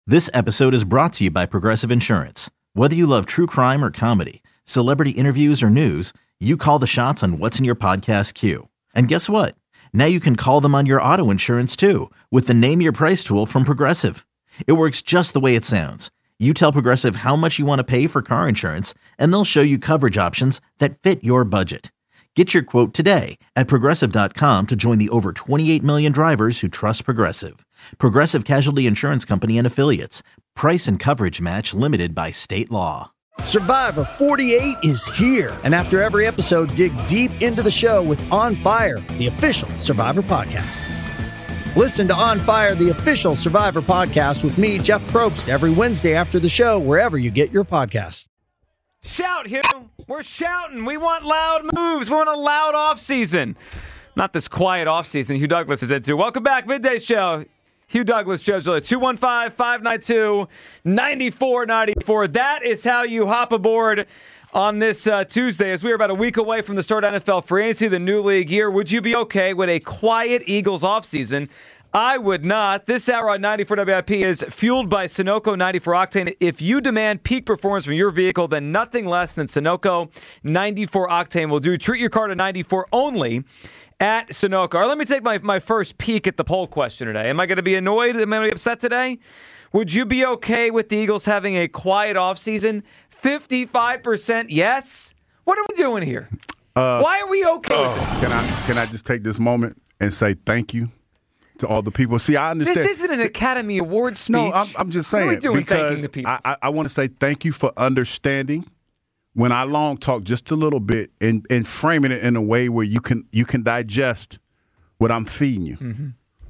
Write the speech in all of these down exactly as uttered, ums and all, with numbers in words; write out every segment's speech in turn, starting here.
This episode is brought to you by Progressive Insurance. Whether you love true crime or comedy, celebrity interviews or news, you call the shots on what's in your podcast queue. And guess what? Now you can call them on your auto insurance too with the Name Your Price tool from Progressive. It works just the way it sounds. You tell Progressive how much you want to pay for car insurance, and they'll show you coverage options that fit your budget. Get your quote today at Progressive dot com to join the over twenty-eight million drivers who trust Progressive. Progressive Casualty Insurance Company and Affiliates. Price and coverage match limited by state law. Survivor forty-eight is here. And after every episode, dig deep into the show with On Fire, the official Survivor podcast. Listen to On Fire, the official Survivor podcast with me, Jeff Probst, every Wednesday after the show, wherever you get your podcasts. Shout, Hugh. We're shouting. We want loud moves. We want a loud offseason. Not this quiet offseason Hugh Douglas is into. Welcome back, Midday Show. Hugh Douglas, Joe Gillette, two one five, five nine two, nine four nine four. That is how you hop aboard on this uh, Tuesday, as we are about a week away from the start of N F L free agency, the new league year. Would you be okay with a quiet Eagles offseason? I would not. This hour on ninety-four W I P is fueled by Sunoco ninety-four Octane. If you demand peak performance from your vehicle, then nothing less than Sunoco ninety-four Octane will do. Treat your car to ninety-four only at Sunoco. All right, let me take my, my first peek at the poll question today. Am I going to be annoyed? Am I going to be upset today? Would you be okay with the Eagles having a quiet offseason? fifty-five percent yes. What are we doing here? Uh, Why are we okay uh, with this? Can I, can I just take this moment and say thank you to all the people? See, I understand. This isn't an Academy Award speech. No, I'm, I'm just saying. What are we doing because thanking the people? I, I, I want to say thank you for understanding when I long talk just a little bit and, and framing it in a way where you can you can digest what I'm feeding you. Mm-hmm.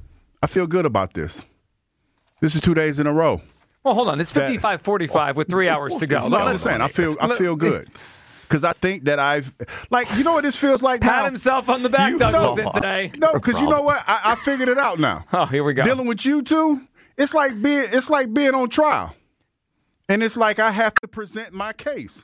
I feel good about this. This is two days in a row. Well, hold on. It's fifty-five forty-five with three hours to go. No, I'm just saying. I feel I feel good. Because I think that I've, like, you know what this feels like Pat now? himself on the back, you Douglas, know, in today. No, because you know what? I, I figured it out now. Oh, here we go. Dealing with you two, it's like being it's like being on trial. And it's like I have to present my case.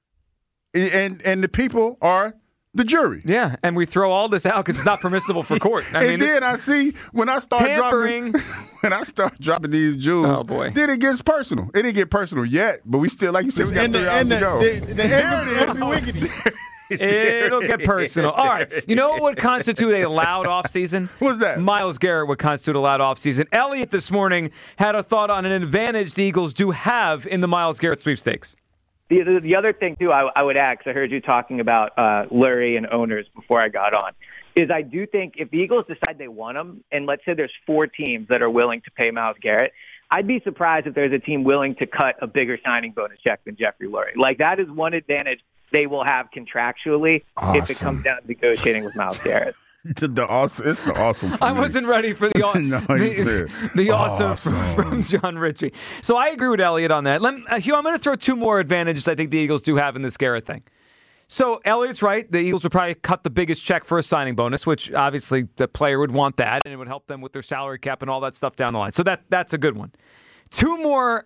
And and the people are the jury. Yeah, and we throw all this out because it's not permissible for court. I and mean, then I see when I start tampering. dropping when I start dropping these jewels, oh boy. Then it gets personal. It didn't get personal yet, but we still, like you said, we got and three the, hours and to the, go. the, the heavy, heavy It'll get personal. All right. You know what would constitute a loud offseason? What's that? Myles Garrett would constitute a loud offseason. Elliot this morning had a thought on an advantage the Eagles do have in the Myles Garrett sweepstakes. The, the, the other thing, too, I, I would add, because I heard you talking about uh, Lurie and owners before I got on, is I do think if the Eagles decide they want him, and let's say there's four teams that are willing to pay Myles Garrett, I'd be surprised if there's a team willing to cut a bigger signing bonus check than Jeffrey Lurie. Like, that is one advantage they will have contractually awesome. if it comes down to negotiating with Myles Garrett. The, the awesome, it's the awesome. I wasn't ready for the no, the, the awesome, awesome. From, from John Ritchie. So I agree with Elliot on that. Let me, uh, Hugh, I'm going to throw two more advantages I think the Eagles do have in this Garrett thing. So Elliot's right. The Eagles would probably cut the biggest check for a signing bonus, which obviously the player would want that, and it would help them with their salary cap and all that stuff down the line. So that that's a good one. Two more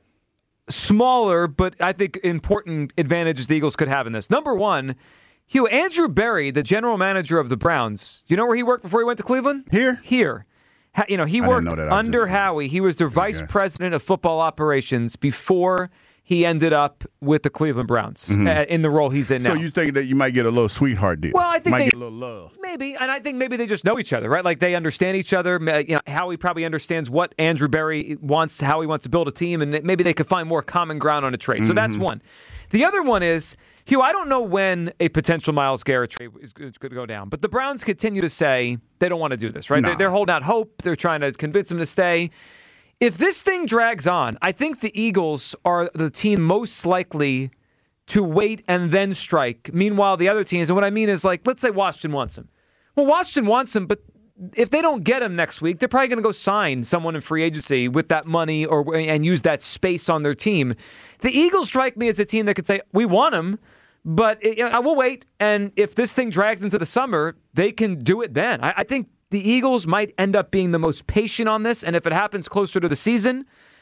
smaller but I think important advantages the Eagles could have in this. Number one, Hugh, Andrew Berry, the general manager of the Browns, you know where he worked before he went to Cleveland? Here? Here. Ha, you know, he I worked know that. under just, Howie. He was their vice okay. president of football operations before he ended up with the Cleveland Browns mm-hmm. uh, in the role he's in now. So you think that you might get a little sweetheart deal? Well, I think might they get a little love. Maybe, and I think maybe they just know each other, right? Like they understand each other. You know, Howie probably understands what Andrew Berry wants, how he wants to build a team, and maybe they could find more common ground on a trade. So mm-hmm. that's one. The other one is, Hugh, I don't know when a potential Myles Garrett trade is going to go down, but the Browns continue to say they don't want to do this, right? No. They're, they're holding out hope. They're trying to convince him to stay. If this thing drags on, I think the Eagles are the team most likely to wait and then strike. Meanwhile, the other teams, and what I mean is, like, let's say Washington wants him. Well, Washington wants him, but if they don't get him next week, they're probably going to go sign someone in free agency with that money or and use that space on their team. The Eagles strike me as a team that could say, we want him, but it, I will wait. And if this thing drags into the summer, they can do it then. I, I think the Eagles might end up being the most patient on this. And if it happens closer to the season,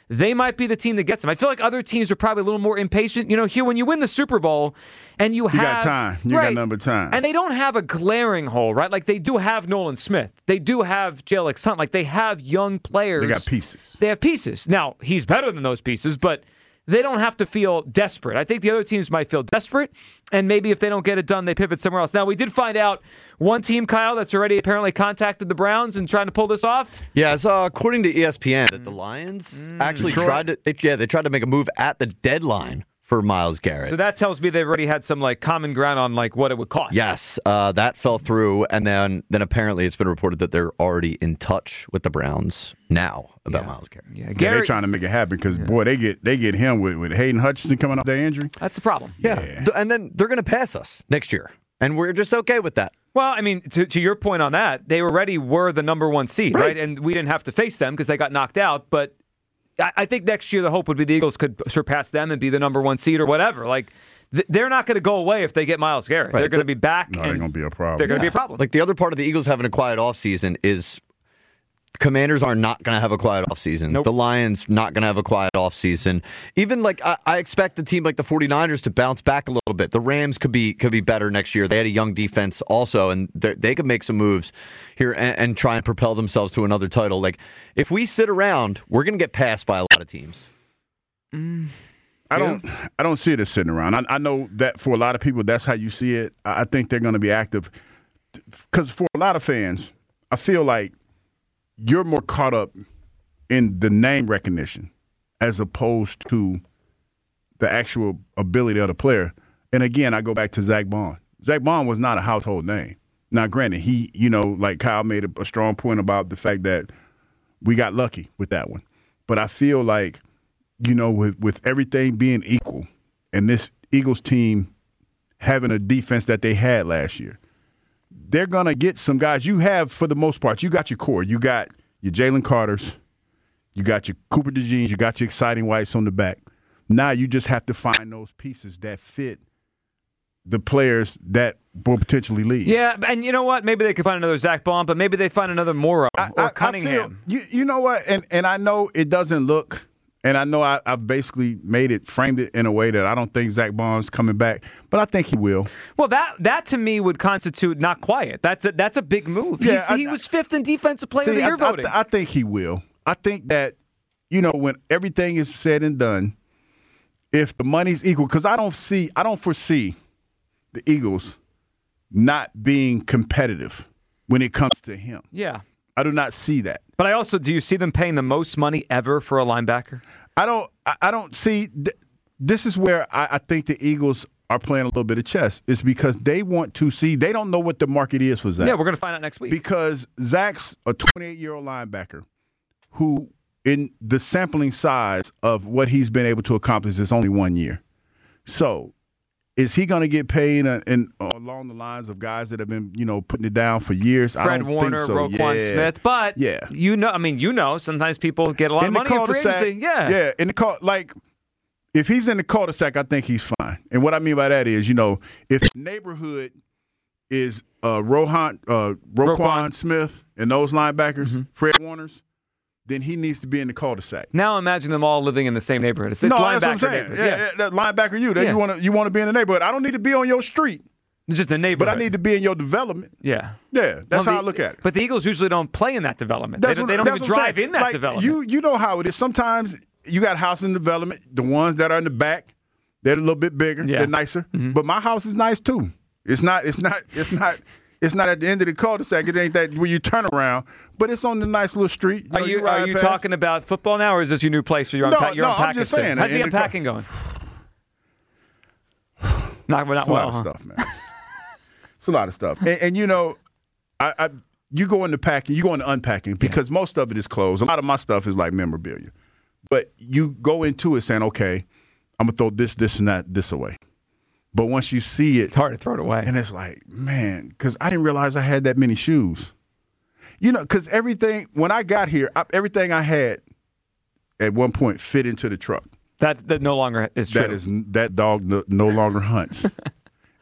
they might be the team that gets them. I feel like other teams are probably a little more impatient. You know, here when you win the Super Bowl and you, You have got time. You right, got number time. and they don't have a glaring hole, right? Like they do have Nolan Smith, they do have Jalen Hunt, like they have young players. They got pieces. They have pieces. Now he's better than those pieces, but they don't have to feel desperate. I think the other teams might feel desperate, and maybe if they don't get it done, they pivot somewhere else. Now, we did find out one team, Kyle, that's already apparently contacted the Browns and trying to pull this off. Yeah, so according to E S P N, that the Lions Mm. actually Detroit. tried to, they, yeah, they tried to make a move at the deadline for Myles Garrett. So that tells me they've already had some like common ground on like what it would cost. Yes, uh, that fell through, and then then apparently it's been reported that they're already in touch with the Browns now about Yeah. Myles Garrett. Yeah, Yeah, Garrett, they're trying to make it happen because, boy, they get they get him with, with Hayden Hutchinson coming off their injury. that's a problem. Yeah, Th- and then they're going to pass us next year, and we're just okay with that. Well, I mean, to, to your point on that, they already were the number one seed, right? Right. And we didn't have to face them because they got knocked out. But I, I think next year the hope would be the Eagles could surpass them and be the number one seed or whatever. Like, th- they're not going to go away if they get Myles Garrett. Right. They're going to be back. No, and they're going to be a problem. They're going to be a problem. Like the other part of the Eagles having a quiet offseason is Commanders are not going to have a quiet offseason. Nope. The Lions not going to have a quiet offseason. Even like I, I expect a team like the 49ers to bounce back a little bit. The Rams could be could be better next year. They had a young defense also, and they could make some moves here and, and try and propel themselves to another title. Like if we sit around, we're going to get passed by a lot of teams. Mm. I don't I don't see it as sitting around. I, I know that for a lot of people, that's how you see it. I, I think they're going to be active because for a lot of fans, I feel like you're more caught up in the name recognition as opposed to the actual ability of the player. And again, I go back to Zach Bond. Zach Bond was not a household name. Now, granted, he, you know, like Kyle made a, a strong point about the fact that we got lucky with that one. But I feel like, you know, with, with everything being equal and this Eagles team having a defense that they had last year, they're going to get some guys. You have, for the most part, you got your core. You got your Jalen Carters. You got your Cooper DeJeans. You got your exciting whites on the back. Now you just have to find those pieces that fit the players that will potentially lead. Yeah, and you know what? Maybe they could find another Zach Baum, but maybe they find another Morrow I, or I- Cunningham. I feel, you, you know what? And, and I know it doesn't look – and I know I, I've basically made it, framed it in a way that I don't think Zach Bond's coming back, but I think he will. Well, that that to me would constitute not quiet. That's a that's a big move. Yeah, He's, I- he was fifth in defensive player of the See, year I, I, voting. I think he will. I think that, you know, when everything is said and done, if the money's equal, because I don't see, I don't foresee the Eagles not being competitive when it comes to him. yeah. I do not see that. But I also, do you see them paying the most money ever for a linebacker? I don't. I, I don't see. Th- this is where I, I think the Eagles are playing a little bit of chess. It's because they want to see. They don't know what the market is for Zach. Yeah, we're going to find out next week. Because Zach's a twenty-eight-year-old linebacker who, in the sampling size of what he's been able to accomplish, is only one year. So, is he going to get paid uh, in, uh, along the lines of guys that have been, you know, putting it down for years? I Fred don't Warner, think so. Roquan Yeah. Smith. But, Yeah. you know, I mean, you know, sometimes people get a lot in of the money in free cul-de-sac, agency. Yeah. yeah. In the cul, like if he's in the cul-de-sac, I think he's fine. And what I mean by that is, you know, if the neighborhood is uh, Rohan, uh, Roquan, Roquan. Smith and those linebackers, Mm-hmm. Fred Warners, then he needs to be in the cul-de-sac. Now imagine them all living in the same neighborhood. It's, it's no, linebacker that's what I'm saying. neighborhood. Yeah, Yeah. yeah, that linebacker, you that Yeah. you want to you want to be in the neighborhood. I don't need to be on your street, It's just a but neighborhood. I need to be in your development. Yeah. Yeah, that's Well, how the- I look at it. But the Eagles usually don't play in that development. That's they don't, what- they don't that's even what I'm drive saying. in that Like, development. You you know how it is. Sometimes you got house in development. The ones that are in the back, they're a little bit bigger. Yeah. They're nicer. Mm-hmm. But my house is nice too. It's not. It's not. It's not. It's not at the end of the cul-de-sac. It ain't that where you turn around. But it's on the nice little street. Are know, you, ride are you past. talking about football now, or is this your new place where you're, No, unpa- you're no, I'm unpacking just stuff? saying, How's the in the car- unpacking going? Not, not It's a well, lot huh? of stuff, man. It's a lot of stuff. And, and you know, I, I you go into packing, you go into unpacking because most of it is clothes. A lot of my stuff is like memorabilia. But you go into it saying, okay, I'm gonna throw this, this, and that, this away. But once you see it, It's hard to throw it away. and it's like, man, because I didn't realize I had that many shoes. You know, because everything when I got here, I, everything I had at one point fit into the truck. That that no longer is true. That is that dog no, no longer hunts.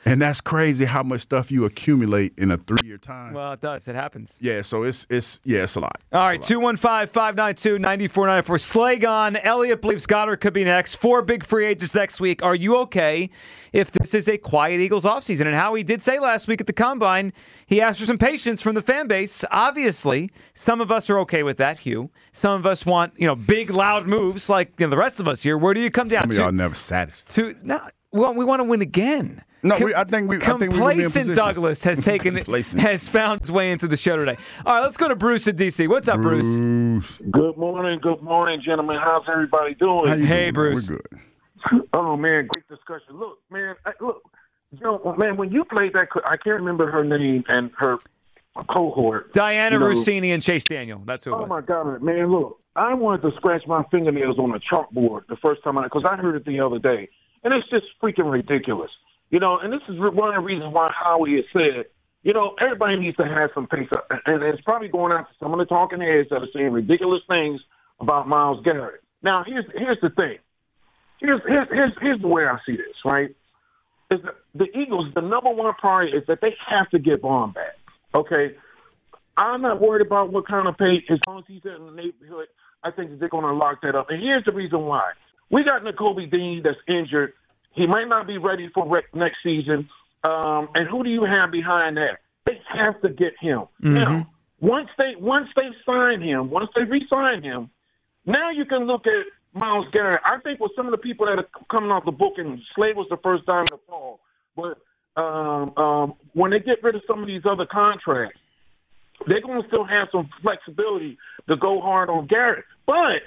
And that's crazy how much stuff you accumulate in a three-year time. Well, it does. It happens. Yeah, so it's it's yeah, it's a lot. All It's right, a lot. two one five, five nine two, nine four nine four. Slagon, Elliott believes Goddard could be next. Four big free agents next week. Are you okay if this is a quiet Eagles offseason? And Howie did say last week at the Combine, he asked for some patience from the fan base. Obviously, some of us are okay with that, Hugh. Some of us want, you know, big, loud moves like you know, the rest of us here. Where do you come down Some of to? y'all never satisfied. to no, well, we want to win again. No, Com- we, I think we. I think we would be in Complacent position. Douglas has taken Complacent. has found his way into the show today. All right, let's go to Bruce in D C. What's up, Bruce? Bruce. Good morning, good morning, gentlemen. How's everybody doing? How you Hey, doing? Bruce. We're good. Oh man, great discussion. Look, man, I, look, you know, man, when you played that, I can't remember her name and her cohort. Diana you know, Rossini and Chase Daniel. That's who it Oh was. my God, man! Look, I wanted to scratch my fingernails on a chalkboard the first time I, because I heard it the other day, and it's just freaking ridiculous. You know, and this is one of the reasons why Howie has said, you know, everybody needs to have some pace, and it's probably going out to some of the talking heads that are saying ridiculous things about Myles Garrett. Now, here's here's the thing. Here's here's here's, here's the way I see this. Right, is the, the Eagles, the number one priority is that they have to get Vaughn back. Okay, I'm not worried about what kind of pay. As long as he's in the neighborhood, I think that they're going to lock that up. And here's the reason why: we got Nakobe Dean that's injured. He might not be ready for rec- next season. Um, and who do you have behind that? They have to get him. Mm-hmm. Now, once they once they sign him, once they re-sign him, now you can look at Myles Garrett. I think with some of the people that are coming off the book, and Slade was the first time to fall, but um, um, when they get rid of some of these other contracts, they're going to still have some flexibility to go hard on Garrett. But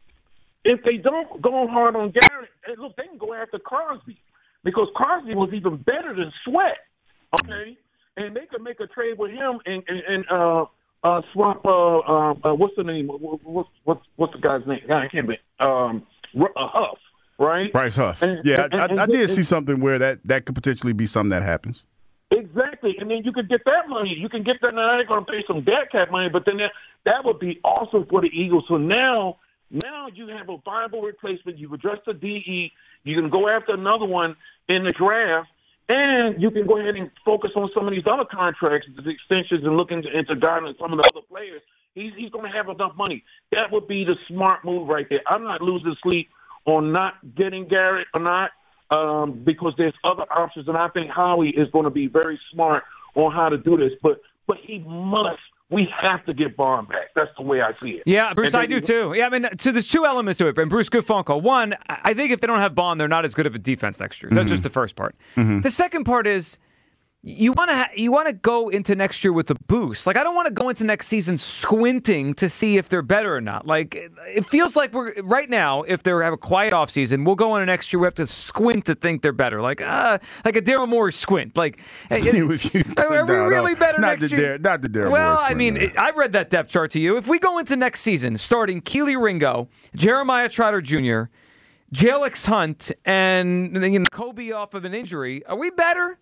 if they don't go hard on Garrett, look, they can go after Crosby because Crosby was even better than Sweat, okay? And they could make a trade with him and and, and uh, uh, swap. Uh, uh, uh, what's the name? What's what's what's the guy's name? I can't remember. Um, uh, Huff, right? Bryce Huff. And- yeah, and- I, and- I, I did and- see something where that, that could potentially be something that happens. Exactly, and then you could get that money. You can get that. Now they're going to pay some dead cap money, but then that, that would be awesome for the Eagles. So now, now you have a viable replacement. You've addressed the D E. You can go after another one in the draft, and you can go ahead and focus on some of these other contracts, the extensions, and looking into, into guarding some of the other players. He's he's going to have enough money. That would be the smart move right there. I'm not losing sleep on not getting Garrett or not. Um, because there's other options, and I think Howie is going to be very smart on how to do this. But but he must. We have to get Vaughn back. That's the way I see it. Yeah, Bruce, And I then do you- too. Yeah, I mean, so there's two elements to it. And Bruce, good phone call. One, I think if they don't have Bond, they're not as good of a defense next year. That's Mm-hmm. just the first part. The second part is you want to ha- you want to go into next year with a boost. Like I don't want to go into next season squinting to see if they're better or not. Like it feels like we're right now. If they have a quiet offseason, we'll go into next year. We have to squint to think they're better. Like uh, like a Daryl Morey squint. Like If you- are we no, really no, better not next the year? Dar- not the Daryl Well, Morey I squint, mean, no. it, I've read that depth chart to you. If we go into next season starting Keely Ringo, Jeremiah Trotter Junior, Jalix Hunt, and you know, Kobe off of an injury, are we better?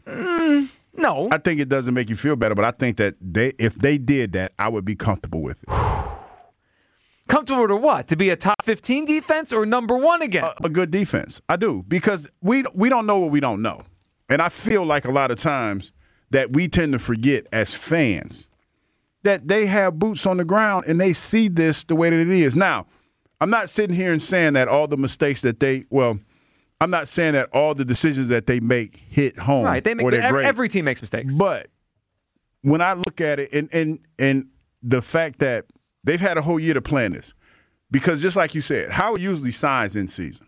Mm, no. I think it doesn't make you feel better, but I think that they, if they did that, I would be comfortable with it. Comfortable to what? To be a top fifteen defense or number one again? a, a good defense. I do, because we we don't know what we don't know. And I feel like a lot of times that we tend to forget as fans that they have boots on the ground and they see this the way that it is. Now, I'm not sitting here and saying that all the mistakes that they, well, I'm not saying that all the decisions that they make hit home right. They make, or they're every, great. every team makes mistakes. But when I look at it, and, and and the fact that they've had a whole year to plan this, because just like you said, Howie usually signs in season.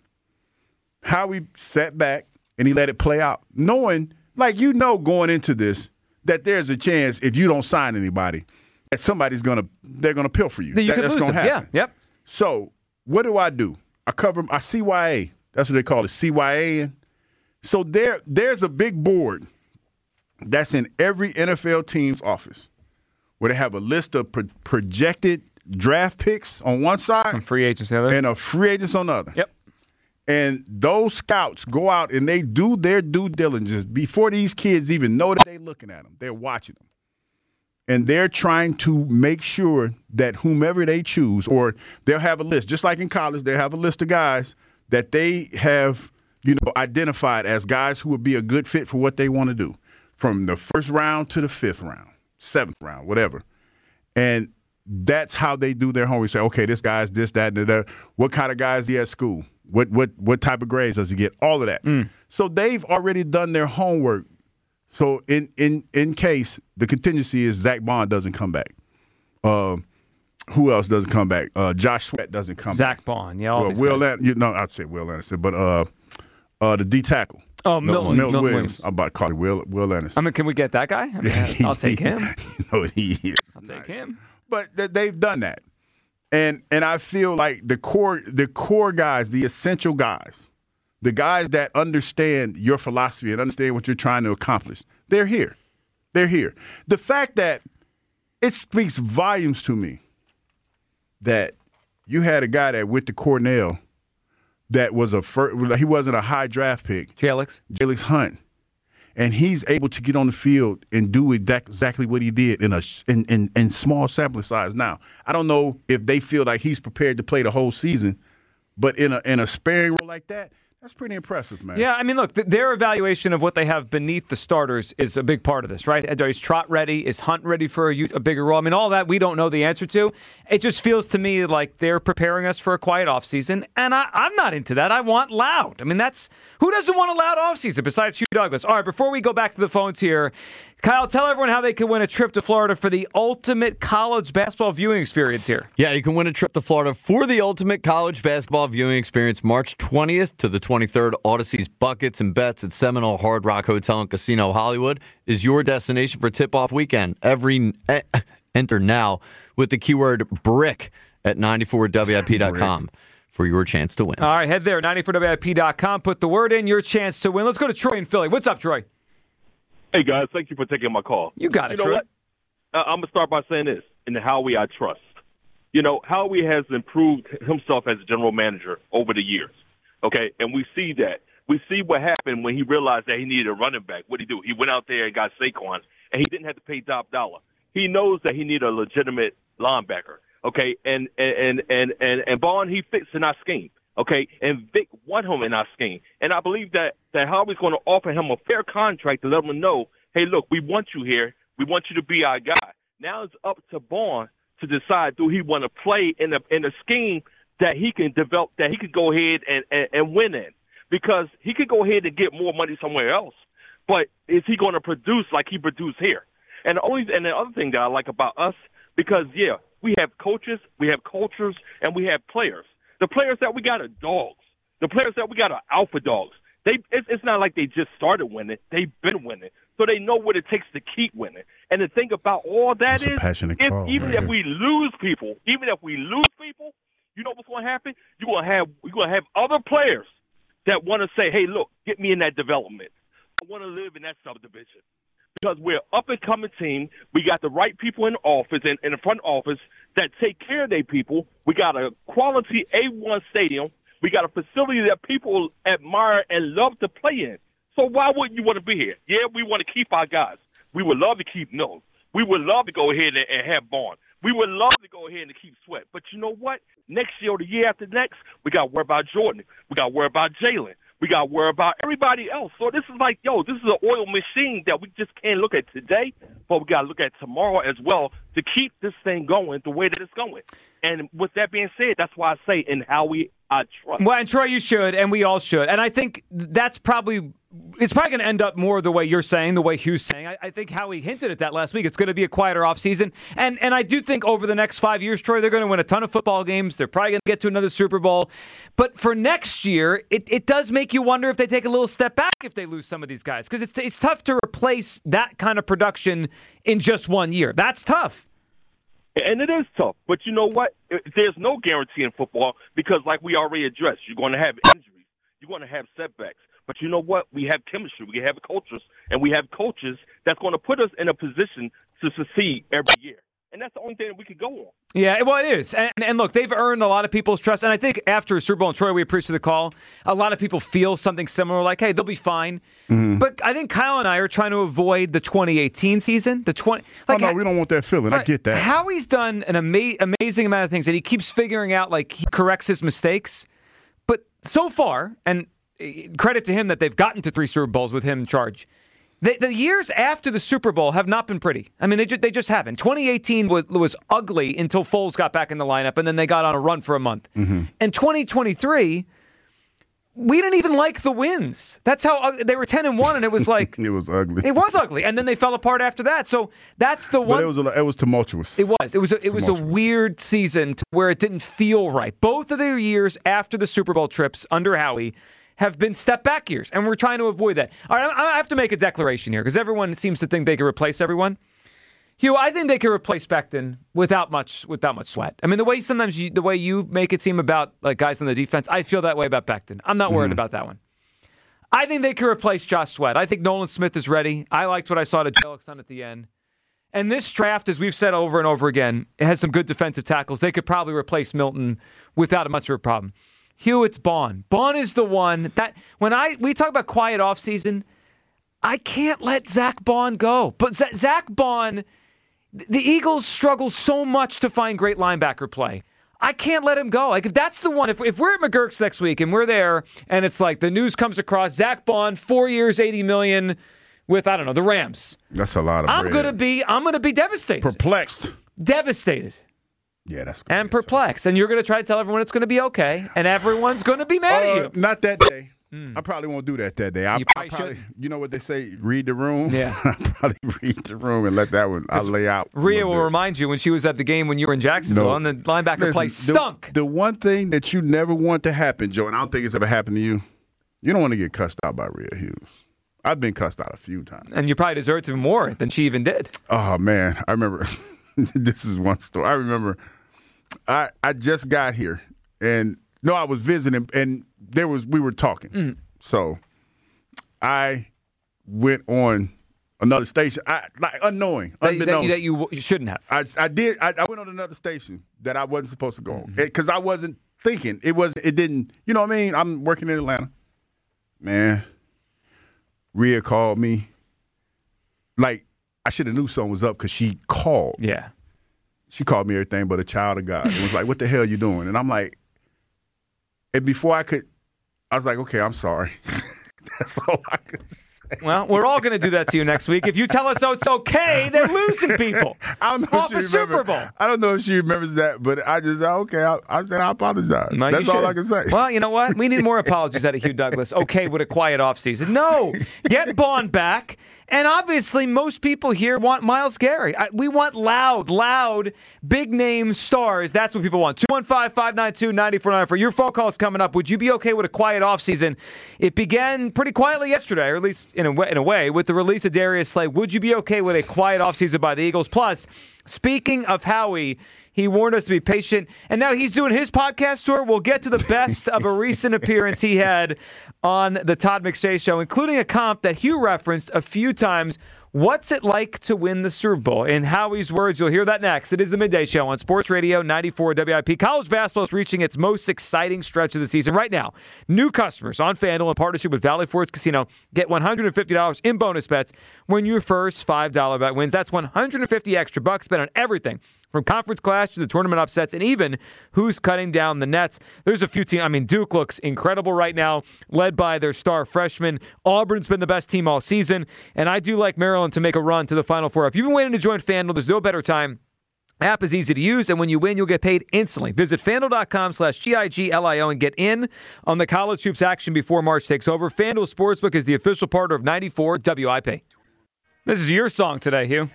Howie sat back and he let it play out, knowing, like you know, going into this, that there's a chance if you don't sign anybody, that somebody's gonna they're gonna pilfer you. That you That- could that's lose gonna them. happen. Yeah. Yep. So what do I do? I cover I C Y A. That's what they call it, C Y A. So there, there's a big board that's in every N F L team's office where they have a list of pro- projected draft picks on one side And free agents the other. and a free agents on the other. Yep. And those scouts go out and they do their due diligence before these kids even know that they're looking at them. They're watching them. And they're trying to make sure that whomever they choose, or they'll have a list, just like in college, they'll have a list of guys that they have you know, identified as guys who would be a good fit for what they want to do, from the first round to the fifth round, seventh round, whatever. And that's how they do their homework. Say, okay, this guy's this, that, and that. What kind of guy is he at school? What what what type of grades does he get? All of that. Mm. So they've already done their homework. So in in in case the contingency is Zach Bond doesn't come back. Uh, who else doesn't come back? Uh, Josh Sweat doesn't come Zach back. Zach Bond, yeah. All well, Will Anderson, you know, I'd say Will Anderson, but uh, uh, the D tackle. Oh, Milton, Milton Williams. Williams. I'm about to call him Will Will Anderson. I mean, can we get that guy? I mean, I'll take him. You know, he is. I'll take him. But th- they've done that, and and I feel like the core the core guys, the essential guys, the guys that understand your philosophy and understand what you're trying to accomplish, they're here. They're here. The fact that it speaks volumes to me that you had a guy that went to Cornell that was a first, he wasn't a high draft pick. Jalix. Jalix Hunt. And he's able to get on the field and do exactly what he did in a in, in, in small sample size. Now, I don't know if they feel like he's prepared to play the whole season, but in a in a sparing role like that, that's pretty impressive, man. Yeah, I mean, look, th- their evaluation of what they have beneath the starters is a big part of this, right? Is Trot ready? Is Hunt ready for a, a bigger role? I mean, all that we don't know the answer to. It just feels to me like they're preparing us for a quiet offseason, and I, I'm not into that. I want loud. I mean, that's who doesn't want a loud offseason besides Hugh Douglas? All right, before we go back to the phones here, Kyle, tell everyone how they can win a trip to Florida for the ultimate college basketball viewing experience here. Yeah, you can win a trip to Florida for the ultimate college basketball viewing experience March twentieth to the twenty-third. Odyssey's Buckets and Bets at Seminole Hard Rock Hotel and Casino Hollywood is your destination for tip-off weekend. Every eh, Enter now with the keyword BRICK at ninety-four W I P dot com for your chance to win. All right, head there, ninety-four W I P dot com. Put the word in, your chance to win. Let's go to Troy in Philly. What's up, Troy? Hey, guys. Thank you for taking my call. You got it, you know Troy. What? Uh, I'm going to start by saying this, in Howie I trust. You know, Howie has improved himself as a general manager over the years, okay? And we see that. We see what happened when he realized that he needed a running back. What did he do? He went out there and got Saquon, and he didn't have to pay top dollar. He knows that he needed a legitimate linebacker, okay? And and and and, and Bond, he fits in our scheme. Okay, and Vic won him in our scheme. And I believe that, that Howie's going to offer him a fair contract to let him know, hey, look, we want you here. We want you to be our guy. Now it's up to Bond to decide, do he want to play in a, in a scheme that he can develop, that he could go ahead and, and, and win in. Because he could go ahead and get more money somewhere else. But is he going to produce like he produced here? And the, only, and the other thing that I like about us, because, yeah, we have coaches, we have cultures, and we have players. The players that we got are dogs. The players that we got are alpha dogs. They it's, it's not like they just started winning. They've been winning. So they know what it takes to keep winning. And the thing about all that That's is, if, even right if we lose people, even if we lose people, you know what's going to happen? You're going to have you're going to have other players that want to say, hey, look, get me in that development. I want to live in that subdivision. Because we're an up-and-coming team. We got the right people in the office and in the front office that take care of their people. We got a quality A one stadium. We got a facility that people admire and love to play in. So why wouldn't you want to be here? Yeah, we want to keep our guys. We would love to keep Milton. We would love to go ahead and, and have Bond. We would love to go ahead and keep Sweat. But you know what? Next year or the year after next, we got to worry about Jordan. We got to worry about Jalen. We got to worry about everybody else. So this is like, yo, this is an oil machine that we just can't look at today, but we got to look at tomorrow as well to keep this thing going the way that it's going. And with that being said, that's why I say in Howie I trust. Well, and Troy, you should, and we all should. And I think that's probably it's probably going to end up more the way you're saying, the way Hugh's saying. I, I think Howie hinted at that last week. It's going to be a quieter offseason. And and I do think over the next five years, Troy, they're going to win a ton of football games. They're probably going to get to another Super Bowl. But for next year, it, it does make you wonder if they take a little step back if they lose some of these guys. Because it's, it's tough to replace that kind of production in just one year. That's tough. And it is tough. But you know what? There's no guarantee in football because, like we already addressed, you're going to have injuries. You're going to have setbacks. But you know what? We have chemistry. We have cultures. And we have coaches that's going to put us in a position to succeed every year. And that's the only thing that we could go on. Yeah, well, it is. And, and look, they've earned a lot of people's trust. And I think after Super Bowl, and Troy, we appreciate the call, a lot of people feel something similar, like, hey, they'll be fine. Mm-hmm. But I think Kyle and I are trying to avoid the twenty eighteen season. The twenty. Like, oh, no, we don't want that feeling. I get that. Howie's done an ama- amazing amount of things, and he keeps figuring out, like, he corrects his mistakes. But so far, and credit to him that they've gotten to three Super Bowls with him in charge. The, the years after the Super Bowl have not been pretty. I mean, they, ju- they just haven't. twenty eighteen was, was ugly until Foles got back in the lineup, and then they got on a run for a month. Mm-hmm. And twenty twenty-three, we didn't even like the wins. That's how uh, they were ten and one, and it was like it was ugly. It was ugly, and then they fell apart after that. So that's the one. But it was a, it was tumultuous. It was. It was. A, it was a weird season to where it didn't feel right. Both of their years after the Super Bowl trips under Howie have been step back years, and we're trying to avoid that. All right, I have to make a declaration here because everyone seems to think they can replace everyone. Hugh, I think they can replace Becton without much without much sweat. I mean, the way sometimes you, the way you make it seem about like guys on the defense, I feel that way about Becton. I'm not worried mm-hmm. about that one. I think they can replace Josh Sweat. I think Nolan Smith is ready. I liked what I saw to Jalen Son at the end. And this draft, as we've said over and over again, it has some good defensive tackles. They could probably replace Milton without much of a problem. Hugh, it's Bond. Bond is the one that when I we talk about quiet offseason, I can't let Zach Bond go. But Z- Zach Bond, the Eagles struggle so much to find great linebacker play. I can't let him go. Like if that's the one, if if we're at McGurk's next week and we're there, and it's like the news comes across Zach Bond, four years, eighty million dollars with I don't know the Rams. That's a lot of. I'm bread. gonna be I'm gonna be devastated, perplexed, devastated. Yeah, that's and perplexed, and you're going to try to tell everyone it's going to be okay, and everyone's going to be mad uh, at you. Not that day. Mm. I probably won't do that that day. I, you probably, I probably should. You know what they say? Read the room. Yeah, I probably read the room and let that one. I'll lay out. Rhea will remind you when she was at the game when you were in Jacksonville, no. and the linebacker Listen, play stunk. The, the one thing that you never want to happen, Joe, and I don't think it's ever happened to you. You don't want to get cussed out by Rhea Hughes. I've been cussed out a few times, and you probably deserved it more than she even did. Oh man, I remember. This is one story. I remember. I, I just got here, and no, I was visiting, and there was we were talking. Mm. So I went on another station, I, like unknowing, that, unbeknownst. That, that you, you shouldn't have. I, I did. I, I went on another station that I wasn't supposed to go on because mm-hmm. I wasn't thinking. It was. It didn't. You know what I mean? I'm working in Atlanta. Man, Rhea called me. Like I should have knew something was up because she called. Yeah. She called me everything but a child of God. It was like, what the hell are you doing? And I'm like, and before I could, I was like, okay, I'm sorry. That's all I could say. Well, we're all going to do that to you next week. If you tell us oh, it's okay, they're losing people. I don't know off if a Super Bowl. I don't know if she remembers that, but I just, okay, I, I said I apologize. No, That's all I can say. Well, you know what? We need more apologies out of Hugh Douglas. Okay with a quiet offseason. No, get Bond back. And obviously, most people here want Myles Garrett. I, we want loud, loud, big-name stars. That's what people want. two one five, five nine two, nine four nine four. Your phone call is coming up. Would you be okay with a quiet offseason? It began pretty quietly yesterday, or at least in a way, in a way with the release of Darius Slay. Would you be okay with a quiet offseason by the Eagles? Plus, speaking of Howie, he warned us to be patient, and now he's doing his podcast tour. We'll get to the best of a recent appearance he had on the Todd McShay Show, including a comp that Hugh referenced a few times. What's it like to win the Super Bowl? In Howie's words, you'll hear that next. It is the Midday Show on Sports Radio ninety-four W I P. College basketball is reaching its most exciting stretch of the season right now. New customers on FanDuel in partnership with Valley Forge Casino get one hundred fifty dollars in bonus bets when your first five dollars bet wins. That's one hundred fifty extra bucks bet on everything from conference clash to the tournament upsets and even who's cutting down the nets. There's a few teams. I mean, Duke looks incredible right now, led by their star freshman. Auburn's been the best team all season, and I do like Maryland to make a run to the Final Four. If you've been waiting to join FanDuel, there's no better time. App is easy to use, and when you win, you'll get paid instantly. Visit FanDuel.com slash G I G L I O and get in on the college hoops action before March takes over. FanDuel Sportsbook is the official partner of ninety-four W I P. This is your song today, Hugh.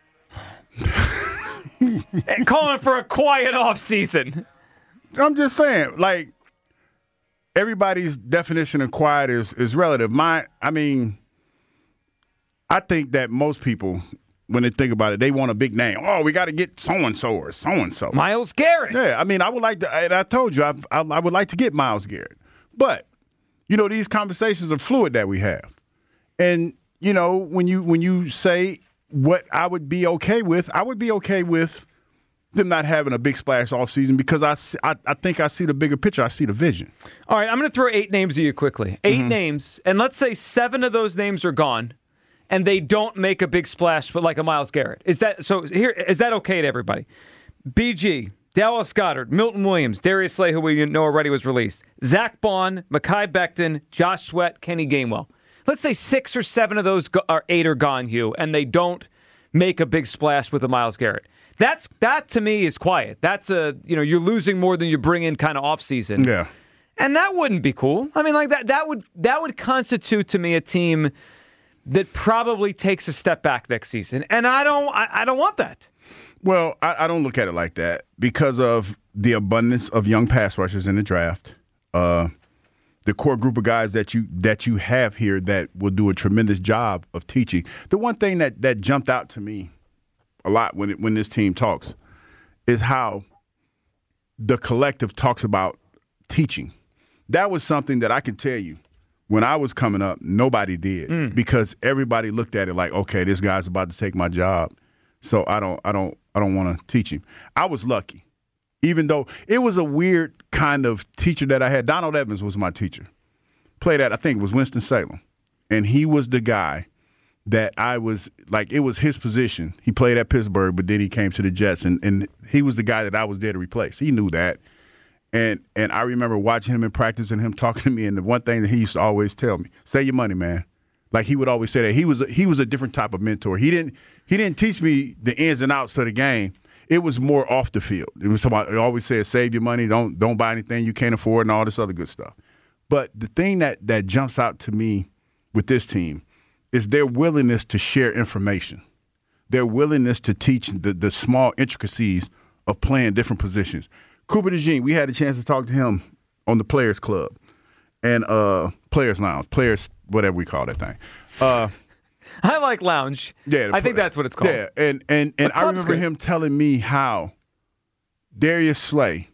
And calling for a quiet off season. I'm just saying, like, everybody's definition of quiet is, is relative. My, I mean, I think that most people, when they think about it, they want a big name. Oh, we got to get so-and-so or so-and-so. Myles Garrett. Yeah, I mean, I would like to, and I told you, I, I, I would like to get Myles Garrett. But, you know, these conversations are fluid that we have. And, you know, when you when you say what I would be okay with, I would be okay with them not having a big splash offseason because I, I, I think I see the bigger picture. I see the vision. All right, I'm going to throw eight names at you quickly. Eight mm-hmm. names, and let's say seven of those names are gone, and they don't make a big splash, but like a Myles Garrett. Is that so? Here is that okay to everybody? B G, Dallas Goedert, Milton Williams, Darius Slay, who we know already was released, Zach Bond, Mekhi Becton, Josh Sweat, Kenny Gainwell. Let's say six or seven of those, go- or eight are gone, Hugh, and they don't make a big splash with a Myles Garrett. That's that to me is quiet. That's a you know you're losing more than you bring in kind of off season. Yeah, and that wouldn't be cool. I mean, like that that would that would constitute to me a team that probably takes a step back next season, and I don't I, I don't want that. Well, I, I don't look at it like that because of the abundance of young pass rushers in the draft. Uh, the core group of guys that you that you have here that will do a tremendous job of teaching. The one thing that, that jumped out to me a lot when it, when this team talks is how the collective talks about teaching. That was something that I can tell you when I was coming up, nobody did mm. because everybody looked at it like, okay, this guy's about to take my job, so I don't I don't I don't want to teach him. I was lucky. Even though it was a weird kind of teacher that I had. Donald Evans was my teacher. Played at, I think it was Winston-Salem. And he was the guy that I was, like, it was his position. He played at Pittsburgh, but then he came to the Jets, and, and he was the guy that I was there to replace. He knew that. And and I remember watching him in practice and him talking to me, and the one thing that he used to always tell me, save your money, man. Like, he would always say that. He was a, he was a different type of mentor. He didn't he didn't teach me the ins and outs of the game. It was more off the field. It was about, it always said, save your money, don't don't buy anything you can't afford, and all this other good stuff. But the thing that, that jumps out to me with this team is their willingness to share information, their willingness to teach the, the small intricacies of playing different positions. Cooper DeJean, we had a chance to talk to him on the Players Club and uh, Players Lounge, Players, whatever we call that thing. Uh, I like lounge. Yeah, I think that's what it's called. Yeah, and and, and I remember good. him telling me how Darius Slay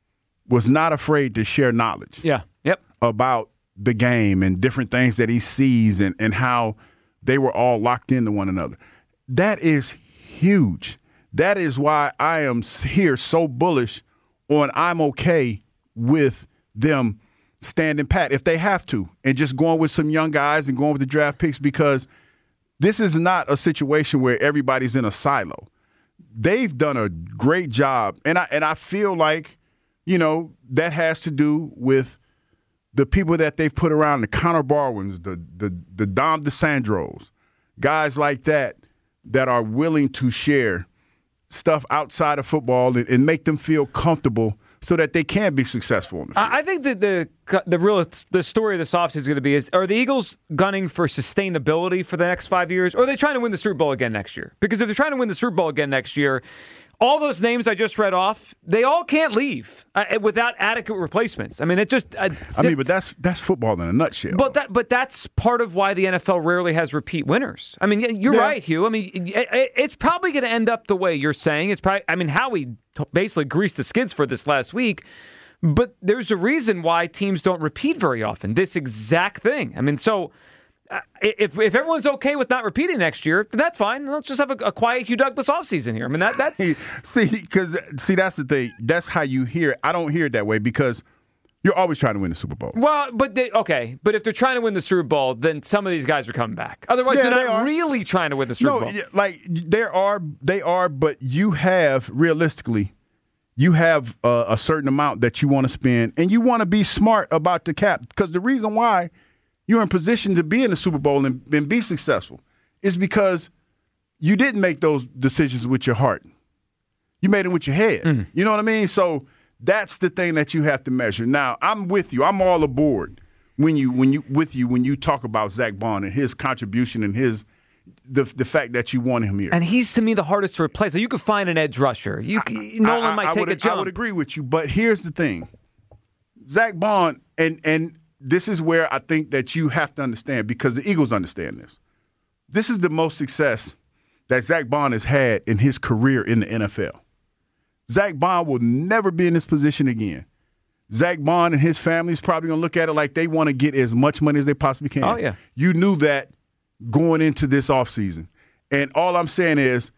was not afraid to share knowledge. Yeah, yep. About the game and different things that he sees and, and how they were all locked into one another. That is huge. That is why I am here so bullish on I'm okay with them standing pat if they have to and just going with some young guys and going with the draft picks because – this is not a situation where everybody's in a silo. They've done a great job, and I and I feel like, you know, that has to do with the people that they've put around, the Connor Barwins, the the the Dom DeSandros, guys like that that are willing to share stuff outside of football and, and make them feel comfortable so that they can be successful in the field. I think that the the real the story of this offseason is going to be is, are the Eagles gunning for sustainability for the next five years, or are they trying to win the Super Bowl again next year? Because if they're trying to win the Super Bowl again next year, all those names I just read off, they all can't leave uh, without adequate replacements. I mean, it just. Uh, I mean, but that's that's football in a nutshell. But that, but that's part of why the N F L rarely has repeat winners. I mean, you're yeah. right, Hugh. I mean, it, it's probably going to end up the way you're saying. It's probably. I mean, Howie basically greased the skids for this last week. But there's a reason why teams don't repeat very often. This exact thing. I mean, so. Uh, if if everyone's okay with not repeating next year, then that's fine. Let's just have a, a quiet Hugh Douglas offseason here. I mean, that that's see because see that's the thing. That's how you hear it. I don't hear it that way because you're always trying to win the Super Bowl. Well, but they, okay, but if they're trying to win the Super Bowl, then some of these guys are coming back. Otherwise, yeah, they're they not are. really trying to win the Super no, Bowl. Like there are, they are, but you have realistically, you have a, a certain amount that you want to spend, and you want to be smart about the cap because the reason why you're in position to be in the Super Bowl and, and be successful is because you didn't make those decisions with your heart. You made them with your head. Mm. You know what I mean? So that's the thing that you have to measure. Now, I'm with you. I'm all aboard when you when you with you when you talk about Zach Bond and his contribution and his the the fact that you want him here. And he's to me the hardest to replace. So you could find an edge rusher. You I, Nolan I, I, might I take would, a jump. I would agree with you, but here's the thing. Zach Bond and and this is where I think that you have to understand because the Eagles understand this. This is the most success that Zach Bond has had in his career in the N F L. Zach Bond will never be in this position again. Zach Bond and his family is probably going to look at it like they want to get as much money as they possibly can. Oh, yeah. You knew that going into this offseason. And all I'm saying is,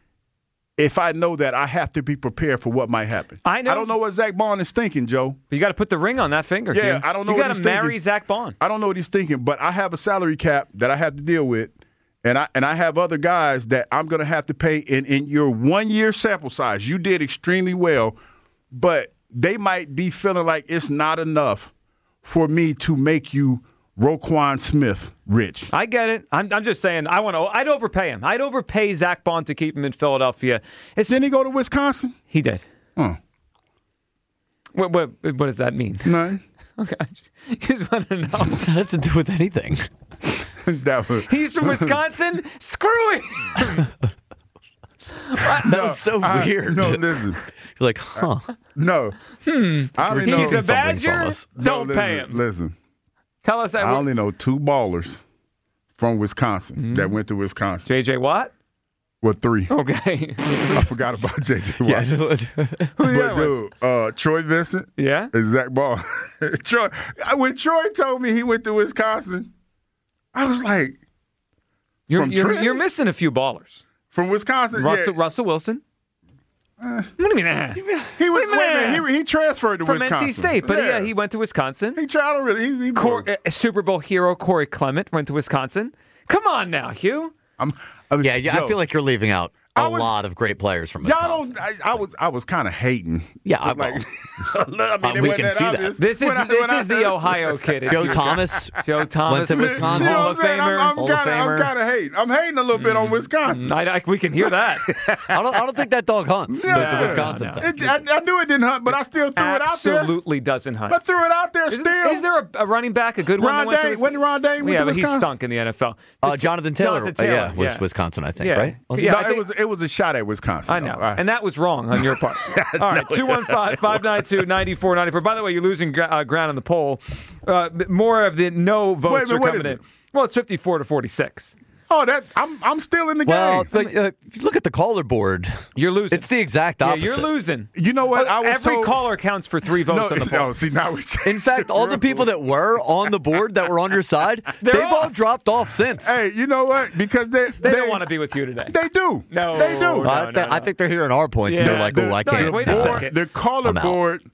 if I know that, I have to be prepared for what might happen. I know. I don't know what Zach Bond is thinking, Joe. You got to put the ring on that finger. Yeah, Hugh. I don't know you what gotta he's marry thinking. Zach Bond. I don't know what he's thinking, but I have a salary cap that I have to deal with, and I and I have other guys that I'm going to have to pay. In, in your one-year sample size, you did extremely well but they might be feeling like it's not enough for me to make you Roquan Smith rich. I get it. I'm, I'm just saying. I want to. I'd overpay him. I'd overpay Zach Bond to keep him in Philadelphia. It's, Didn't he go to Wisconsin? He did. Oh. What, what, what does that mean? None. Okay. You just want to know. What does that have to do with anything? that was, He's from Wisconsin? Screw him! That no, was so I, weird. No, listen. You're like, huh. No. Hmm. I only know, He's a something from Badger? us. Don't no, pay listen, him. Listen. Tell us that. I only know two ballers from Wisconsin Mm-hmm. that went to Wisconsin. J J Watt? Well, three. Okay. I forgot about J J Watt. Yeah. Who the But other ones? dude, uh, Troy Vincent Yeah? and Zach Ball. Troy, when Troy told me he went to Wisconsin, I was like, You're, From you're, Trent? you're missing a few ballers. from Wisconsin? Russell, yeah. Russell Wilson? what do you mean? eh? He was Wait a wait a minute. minute, he, he transferred to From Wisconsin. N C State. But yeah, he went to Wisconsin. he tried to really. He, he Cor- uh, Super Bowl hero Corey Clement went to Wisconsin. Come on now, Hugh. I'm, I'm, Yeah, yeah, Joe, I feel like you're leaving out a I was- lot of great players from y'all Wisconsin. don't. I, I was. I was kind of hating. Yeah, I- like. I mean, Uh, it we wasn't can see that. obvious. This is When I- this when I- is the Ohio kid. Joe Hugh. Thomas. Joe Thomas. Went to Wisconsin. You know Hall what of I'm saying? I'm, Famer. I'm Hall of kind of. I'm Famer. kind of hating. I'm hating a little bit on Wisconsin. I, I, we can hear that. I don't. I don't think that dog hunts. the- Yeah. the Wisconsin No, no. thing. It, I, I knew it didn't hunt, but I still threw it out there. Absolutely doesn't hunt. I threw it out there Is, still. is there a, a running back, a good one? Ron that went to Dane? Wis- When did Ron Dane went yeah, to but he Wisconsin? stunk in the N F L. Uh, Jonathan Taylor. Jonathan uh, yeah, Taylor, was yeah. Wisconsin, I think. Yeah. Right? Was he? Yeah, No, I it think- was it was a shot at Wisconsin. I know. though. I- And that was wrong on your part. All right, two one five, five nine two, nine four nine four. By the way, you're losing gra- uh, ground on the poll. Uh, more of the no votes Wait a minute, are what coming is in. it? Well, it's fifty-four to forty-six. Oh, that I'm I'm still in the Well, game. but, uh, if you look at the caller board, You're losing. it's the exact yeah, opposite. you're losing. You know what? Well, I was every told- caller counts for three no, votes on the poll. no, see now we In fact, all the people that were on the board that were on your side, They're they've all off. dropped off since. Hey, you know what? Because they They, don't want to be with you today. They do. No, they do. no, I, no, th- no. I think they're hearing our points, and Yeah. they're like, The- "Oh, I no, can't." wait a no. second. The caller I'm out. board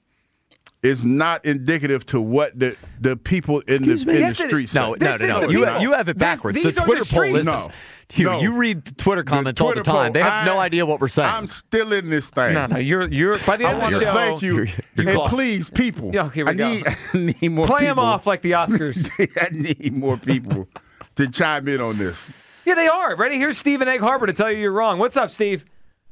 is not indicative to what the the people in Excuse the me? in Yes, the it- streets No, say. no, This no, is no. the You, people. you have it This- backwards. these the are Twitter the poll streets. is No. Hugh, No. you read Twitter comments all the Twitter time. poll, They have no I- idea what we're saying. I'm still in this thing. No, no, you're you're by the I end of want the to show. thank you. You're- you're and lost. please, people. Yeah, here we I go. need, I need more Play people. him off like the Oscars. I need more people to chime in on this. Yeah, they are. Ready? Here's Steve in Egg Harbor to tell you you're wrong. What's up, Steve?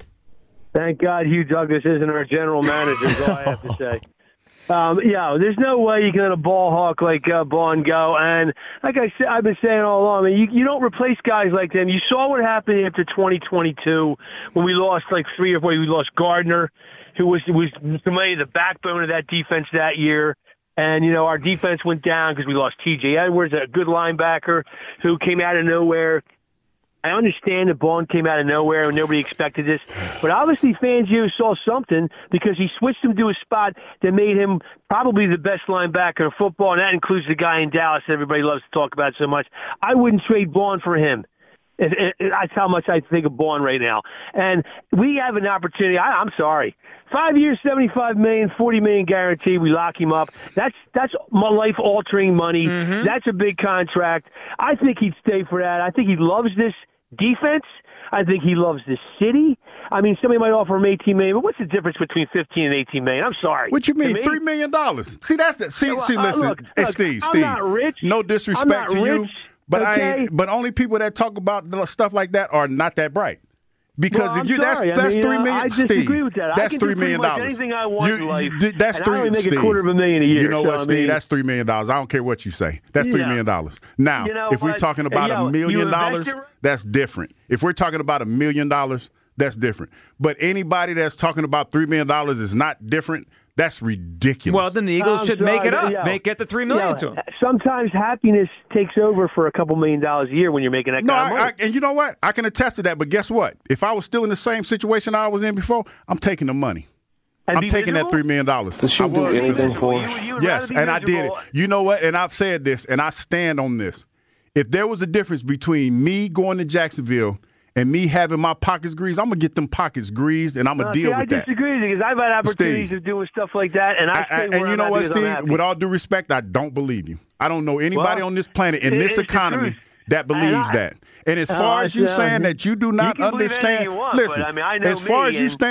Thank God Hugh Douglas isn't our general manager, is all I have to say. Um, yeah, there's no way you can let a ball hawk like uh, Bond go. And like I said, I've been saying all along, I mean, you, you don't replace guys like them. You saw what happened after twenty twenty-two when we lost like three or four. We lost Gardner, who was was somebody the backbone of that defense that year. And, you know, our defense went down because we lost T J Edwards, a good linebacker who came out of nowhere. I understand that Bond came out of nowhere and nobody expected this, but obviously Fangio saw something because he switched him to a spot that made him probably the best linebacker in football, and that includes the guy in Dallas that everybody loves to talk about so much. I wouldn't trade Bond for him. It, it, it, that's how much I think of Bond right now. And we have an opportunity. I, I'm sorry. Five years, seventy-five million dollars, forty million dollars guarantee. We lock him up. That's that's life-altering money. Mm-hmm. That's a big contract. I think he'd stay for that. I think he loves this defense. I think he loves this city. I mean, somebody might offer him eighteen million dollars, but what's the difference between fifteen and eighteen million dollars? I'm sorry. What you mean, me, three million dollars? See, that's the see. Well, see, uh, listen, look, hey, look, Steve, I'm Steve. not rich. No I'm disrespect not to you, rich, but I. okay? Ain't, but only people that talk about the stuff like that are not that bright. Because Well, if I'm you sorry. that's I that's mean, three uh, million. I disagree Steve, with that. I That's can three do million pretty much dollars. anything I want You- in life, you- That's and three. I only make Steve, a quarter of a million a year. You know so, what, I Steve? mean, That's three million dollars. I don't care what you say. That's three Yeah. million dollars. Now, You know if we're what? talking about Yo, a million you dollars, invested- that's different. If we're talking about a million dollars, that's different. But anybody that's talking about three million dollars is not different. That's ridiculous. Well, then the Eagles I'm should sorry, make it but, up. yo, Make get the three million yo, to him. Sometimes happiness takes over for a couple million dollars a year when you're making that No, kind of I, money. I, and you know what? I can attest to that. But guess what? If I was still in the same situation I was in before, I'm taking the money. And I'm be taking that miserable? three million dollars. Does she I do was. anything for You- us? you would Yes, rather be and I did it. miserable. You know what? And I've said this, and I stand on this. If there was a difference between me going to Jacksonville and me having my pockets greased, I'm gonna get them pockets greased, and I'm gonna Uh, deal see, I with that. disagree with you because I've had opportunities Steve. of doing stuff like that, and I, I, I, stay and where you I'm know at what, because I'm Steve? happy. With all due respect, I don't believe you. I don't know anybody Well, on this planet in it- this it's the economy truth. that believes I- that. And as Uh, far as you it's, uh, saying that you do not you can believe understand, anything you want, but, listen. I mean, I know as far me, as you and- stand,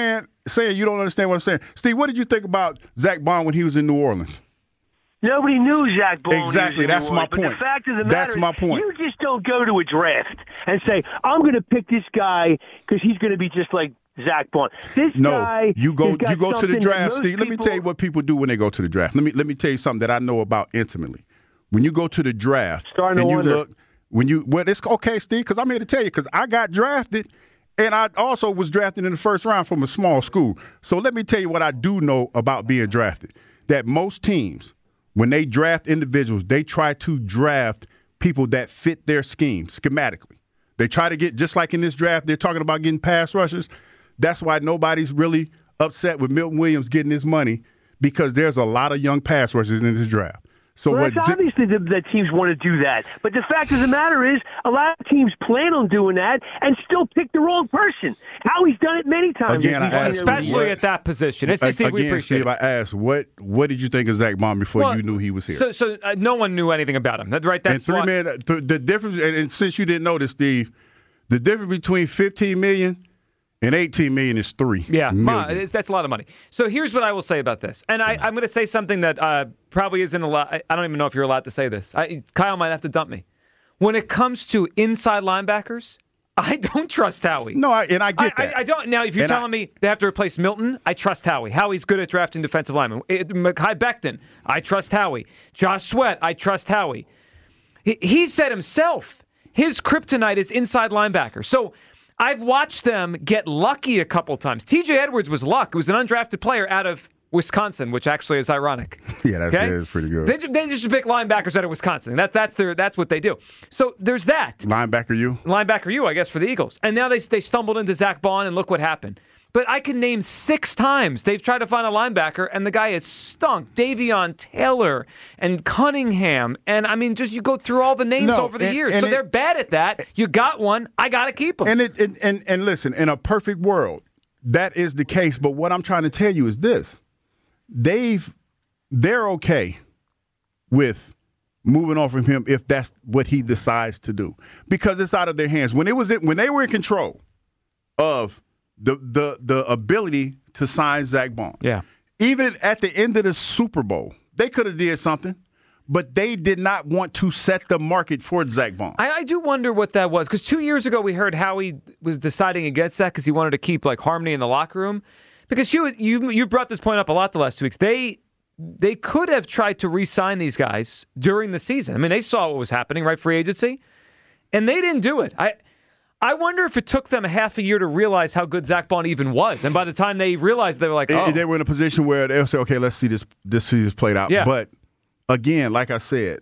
saying you don't understand what I'm saying. Steve, what did you think about Zach Bond when he was in New Orleans? Nobody knew Zach Bond. Exactly, that's my but point. The fact of the That's matter my is, point. you just don't go to a draft and say, I'm going to pick this guy because he's going to be just like Zach Bond. This no, guy you go has got you go to the something that draft, most Steve. Let me people- tell you what people do when they go to the draft. Let me let me tell you something that I know about intimately. When you go to the draft Starting to and you wonder. look, when you well, it's okay, Steve, because I'm here to tell you, because I got drafted, and I also was drafted in the first round from a small school. So let me tell you what I do know about being drafted. That most teams, when they draft individuals, they try to draft people that fit their scheme schematically. They try to get, just like in this draft, they're talking about getting pass rushers. That's why nobody's really upset with Milton Williams getting his money, because there's a lot of young pass rushers in this draft. So Well, what? that's obviously the, that teams want to do that. But the fact of the matter is, a lot of teams plan on doing that and still pick the wrong person. Howie's done it many times. Again, I asked- Especially what- at that position. It's, it's, Again, we appreciate Steve, it. I asked, what what did you think of Zach Bond before Well, you knew he was here? So, so uh, no one knew anything about him, That- right? That's and three why- million, th- the difference, and, and since you didn't know this, Steve, the difference between fifteen million and eighteen million is three. Yeah, ma, million. it- that's a lot of money. So here's what I will say about this, and I, I'm going to say something that uh, probably isn't a lot. I, I don't even know if you're allowed to say this. I, Kyle might have to dump me. When it comes to inside linebackers, I don't trust Howie. No, I, and I I, get I, that. I don't. Now, if you're And I- telling me they have to replace Milton, I trust Howie. Howie's good at drafting defensive linemen. It, Mekhi Becton, I trust Howie. Josh Sweat, I trust Howie. He, he said himself, his kryptonite is inside linebacker. So I've watched them get lucky a couple times. T J Edwards was luck. It was an undrafted player out of Wisconsin, which actually is ironic. Yeah, that's, Okay? yeah, that's pretty good. They, they just pick linebackers out of Wisconsin. That, that's their. That's what they do. So there's that. Linebacker, you? Linebacker you, I guess, for the Eagles. And now they they stumbled into Zach Bond, and look what happened. But I can name six times they've tried to find a linebacker, and the guy has stunk. Davion Taylor and Cunningham. And, I mean, just you go through all the names No, over the and- years. and So it- they're bad at that. You got one. I got to keep them. And, it, and, and, and listen, in a perfect world, that is the case. But what I'm trying to tell you is this. They've, they're okay with moving on from him if that's what he decides to do, because it's out of their hands. When it was when they were in control of the the the ability to sign Zach Bond, Yeah. even at the end of the Super Bowl, they could have did something, but they did not want to set the market for Zach Bond. I, I do wonder what that was, because two years ago we heard Howie was deciding against that because he wanted to keep like harmony in the locker room. Because you you you brought this point up a lot the last two weeks. They they could have tried to re-sign these guys during the season. I mean, they saw what was happening, right? Free agency, and they didn't do it. I I wonder if it took them a half a year to realize how good Zach Bond even was, and by the time they realized, they were like, oh, They were in a position where they'll say, okay, let's see this, this see this played out. Yeah. But again, like I said,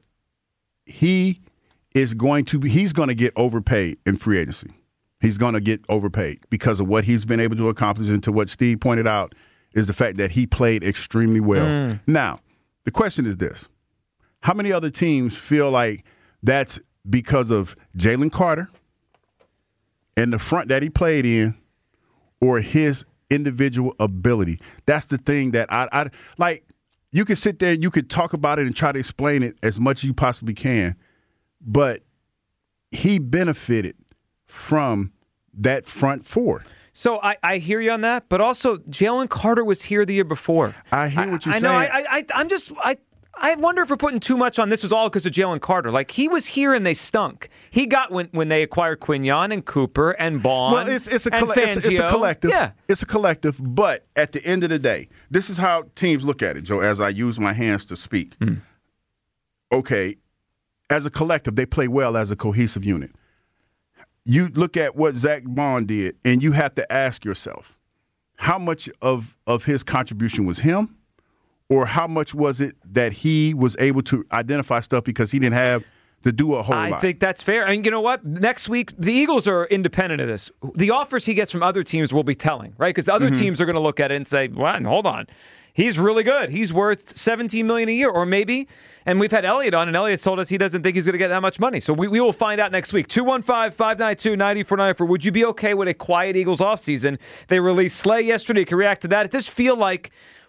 he is going to be, he's going to get overpaid in free agency. He's going to get overpaid because of what he's been able to accomplish. And to what Steve pointed out is the fact that he played extremely well. Mm. Now, the question is this. How many other teams feel like that's because of Jalen Carter and the front that he played in, or his individual ability? That's the thing that I, I like. You could sit there and you could talk about it and try to explain it as much as you possibly can, but he benefited from that front four. So I, I hear you on that, but also Jalen Carter was here the year before. I hear what you're I, I know. saying. I, I, I'm just. I. I wonder if we're putting too much on this was all because of Jalen Carter. Like, he was here and they stunk. He got when when they acquired Quignon and Cooper and Bond. Well, it's it's a, and coll- it's, it's a Fangio. collective. Yeah. It's a collective. But at the end of the day, this is how teams look at it, Joe. As I use my hands to speak, Mm. okay, as a collective, they play well as a cohesive unit. You look at what Zach Bond did, and you have to ask yourself, how much of of his contribution was him, or how much was it that he was able to identify stuff because he didn't have to do a whole I lot? think that's fair. And you know what? Next week, the Eagles are independent of this. The offers he gets from other teams will be telling, right? Because other Mm-hmm. teams are going to look at it and say, well, hold on. He's really good. He's worth seventeen million dollars a year, or maybe. And we've had Elliott on, and Elliott told us he doesn't think he's going to get that much money. So we, we will find out next week. two one five, five nine two, nine four nine four. Would you be okay with a quiet Eagles offseason? They released Slay yesterday. You can react to that. It does feel like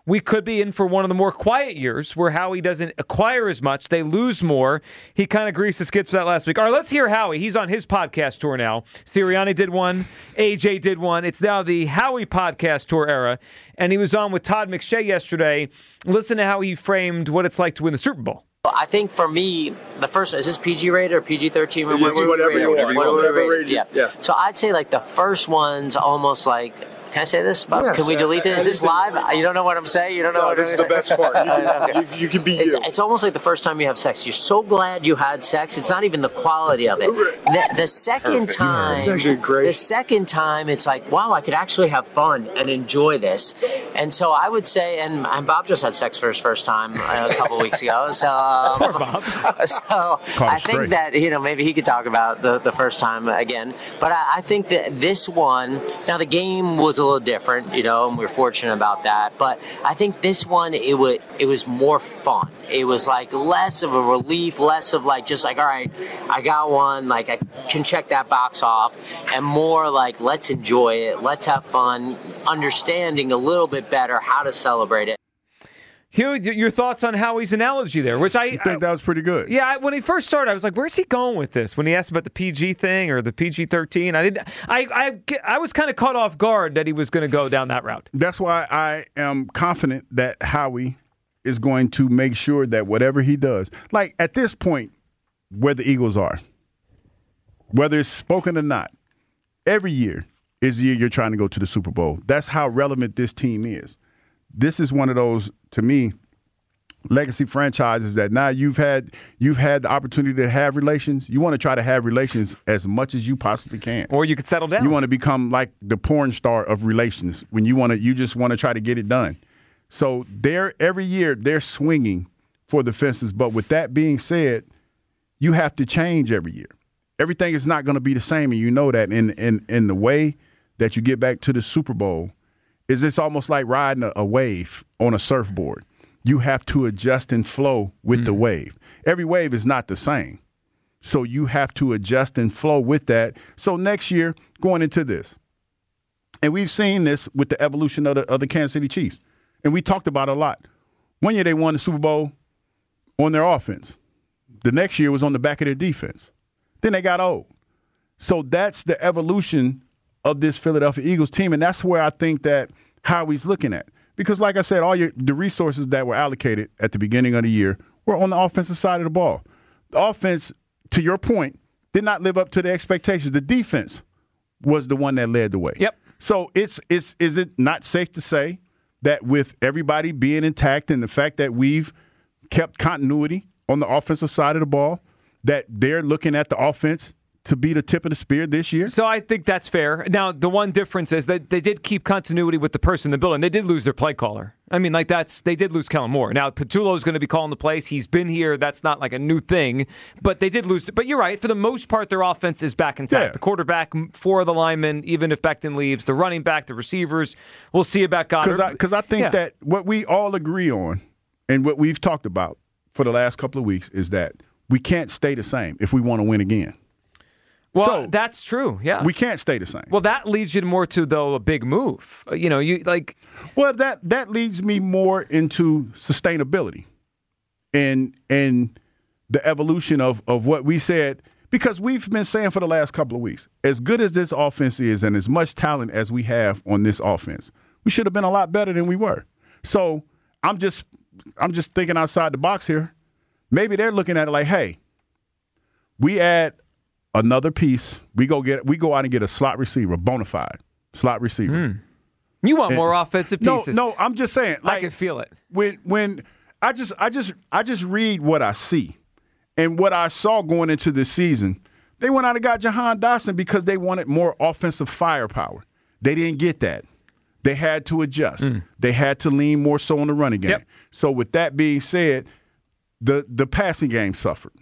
we could be in for one of the more quiet years where Howie doesn't acquire as much. They lose more. He kind of greased the skids for that last week. All right, let's hear Howie. He's on his podcast tour now. Sirianni did one. A J did one. It's now the Howie podcast tour era. And he was on with Todd McShay yesterday. Listen to how he framed what it's like to win the Super Bowl. I think for me, the first, is this P G rated or P G thirteen? What, what, whatever you want. What, Whatever rated? rated. Yeah. yeah. So I'd say like the first one's almost like, can I say this? Bob? Yes, can we delete this? Is this live? The, you don't know what I'm saying? You don't know no, what this I'm is the best part. You can, okay. you, you can be it's, you. It's almost like the first time you have sex. You're so glad you had sex. It's not even the quality of it. The, the second Perfect. time, It's actually great. The second time, it's like, wow, I could actually have fun and enjoy this. And so I would say, and, and Bob just had sex for his first time uh, a couple weeks ago. So, um, Poor Bob. so I think straight. that, you know, maybe he could talk about the, the first time again. But I, I think that this one, now the game was a little different, you know, and we we're fortunate about that. But I think this one, it was, it was more fun. It was like less of a relief, less of like just like, all right, I got one, like I can check that box off, and more like, let's enjoy it, let's have fun, understanding a little bit better how to celebrate it. Hugh, your thoughts on Howie's analogy there, which I, I think that was pretty good. Yeah, I, when he first started, I was like, "Where's he going with this?" When he asked about the P G thing or the P G thirteen, I didn't. I I, I was kind of caught off guard that he was going to go down that route. That's why I am confident that Howie is going to make sure that whatever he does, like at this point, where the Eagles are, whether it's spoken or not, every year is the year you're trying to go to the Super Bowl. That's how relevant this team is. This is one of those, to me, legacy franchises that now you've had you've had the opportunity to have relations. You want to try to have relations as much as you possibly can. Or you could settle down. You want to become like the porn star of relations when you want to. You just want to try to get it done. So they're every year they're swinging for the fences. But with that being said, you have to change every year. Everything is not going to be the same, and you know that. In in in the way that you get back to the Super Bowl, is it's almost like riding a, a wave on a surfboard. You have to adjust and flow with mm. the wave. Every wave is not the same. So you have to adjust and flow with that. So next year, going into this, and we've seen this with the evolution of the, of the Kansas City Chiefs, and we talked about it a lot. One year they won the Super Bowl on their offense. The next year was on the back of their defense. Then they got old. So that's the evolution of this Philadelphia Eagles team, and that's where I think that Howie's looking at. Because like I said, all your the resources that were allocated at the beginning of the year were on the offensive side of the ball. The offense, to your point, did not live up to the expectations. The defense was the one that led the way. Yep. So it's it's is it not safe to say that with everybody being intact and the fact that we've kept continuity on the offensive side of the ball, that they're looking at the offense to be the tip of the spear this year? So I think that's fair. Now, the one difference is that they did keep continuity with the person in the building. They did lose their play caller. I mean, like that's they did lose Kellen Moore. Now, Patullo is going to be calling the plays. He's been here. That's not like a new thing. But they did lose. But you're right. For the most part, their offense is back intact. Yeah. The quarterback, four of the linemen, even if Becton leaves, the running back, the receivers. We'll see about Goddard. Because I, I think yeah. that what we all agree on and what we've talked about for the last couple of weeks is that we can't stay the same if we want to win again. Well, so, that's true. Yeah, we can't stay the same. Well, that leads you more to though a big move. You know, you like. Well, that that leads me more into sustainability, and and the evolution of of what we said, because we've been saying for the last couple of weeks, as good as this offense is, and as much talent as we have on this offense, we should have been a lot better than we were. So I'm just I'm just thinking outside the box here. Maybe they're looking at it like, hey, we add another piece. We go get we go out and get a slot receiver, bona fide slot receiver. Mm. You want and, more offensive pieces? No, no. I'm just saying. Like, I can feel it. When when I just I just I just read what I see, and what I saw going into this season, they went out and got Jahan Dotson because they wanted more offensive firepower. They didn't get that. They had to adjust. Mm. They had to lean more so on the running game. Yep. So with that being said, the the passing game suffered.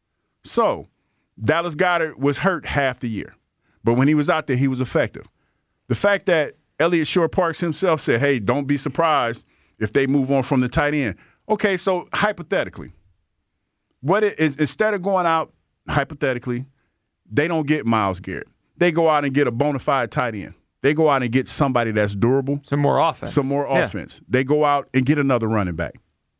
So Dallas Goedert was hurt half the year, but when he was out there, he was effective. The fact that Elliott Shore-Parks himself said, hey, don't be surprised if they move on from the tight end. Okay, so hypothetically, what it is, instead of going out, hypothetically, they don't get Myles Garrett. They go out and get a bona fide tight end. They go out and get somebody that's durable. Some more offense. Some more Yeah. offense. They go out and get another running back.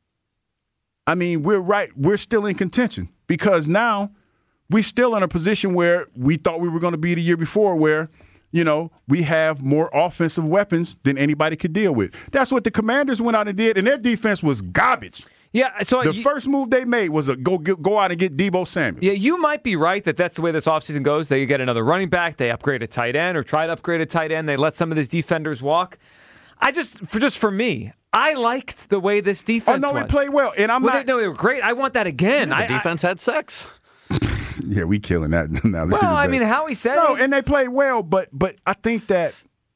I mean, we're right. We're still in contention because now we're still in a position where we thought we were going to be the year before where, you know, we have more offensive weapons than anybody could deal with. That's what the Commanders went out and did, and their defense was garbage. Yeah, so The you, first move they made was a go get, go out and get Deebo Samuel. yeah, you might be right that that's the way this offseason goes. They get another running back, they upgrade a tight end or try to upgrade a tight end, they let some of these defenders walk. I just, for just for me, I liked the way this defense Oh, no, was. it played well, and I'm well, not. They, no, they were great. I want that again. The I, defense had sex. Yeah, we killing that now. I, well, I mean, Howie said no, it. and they played well, but but I think that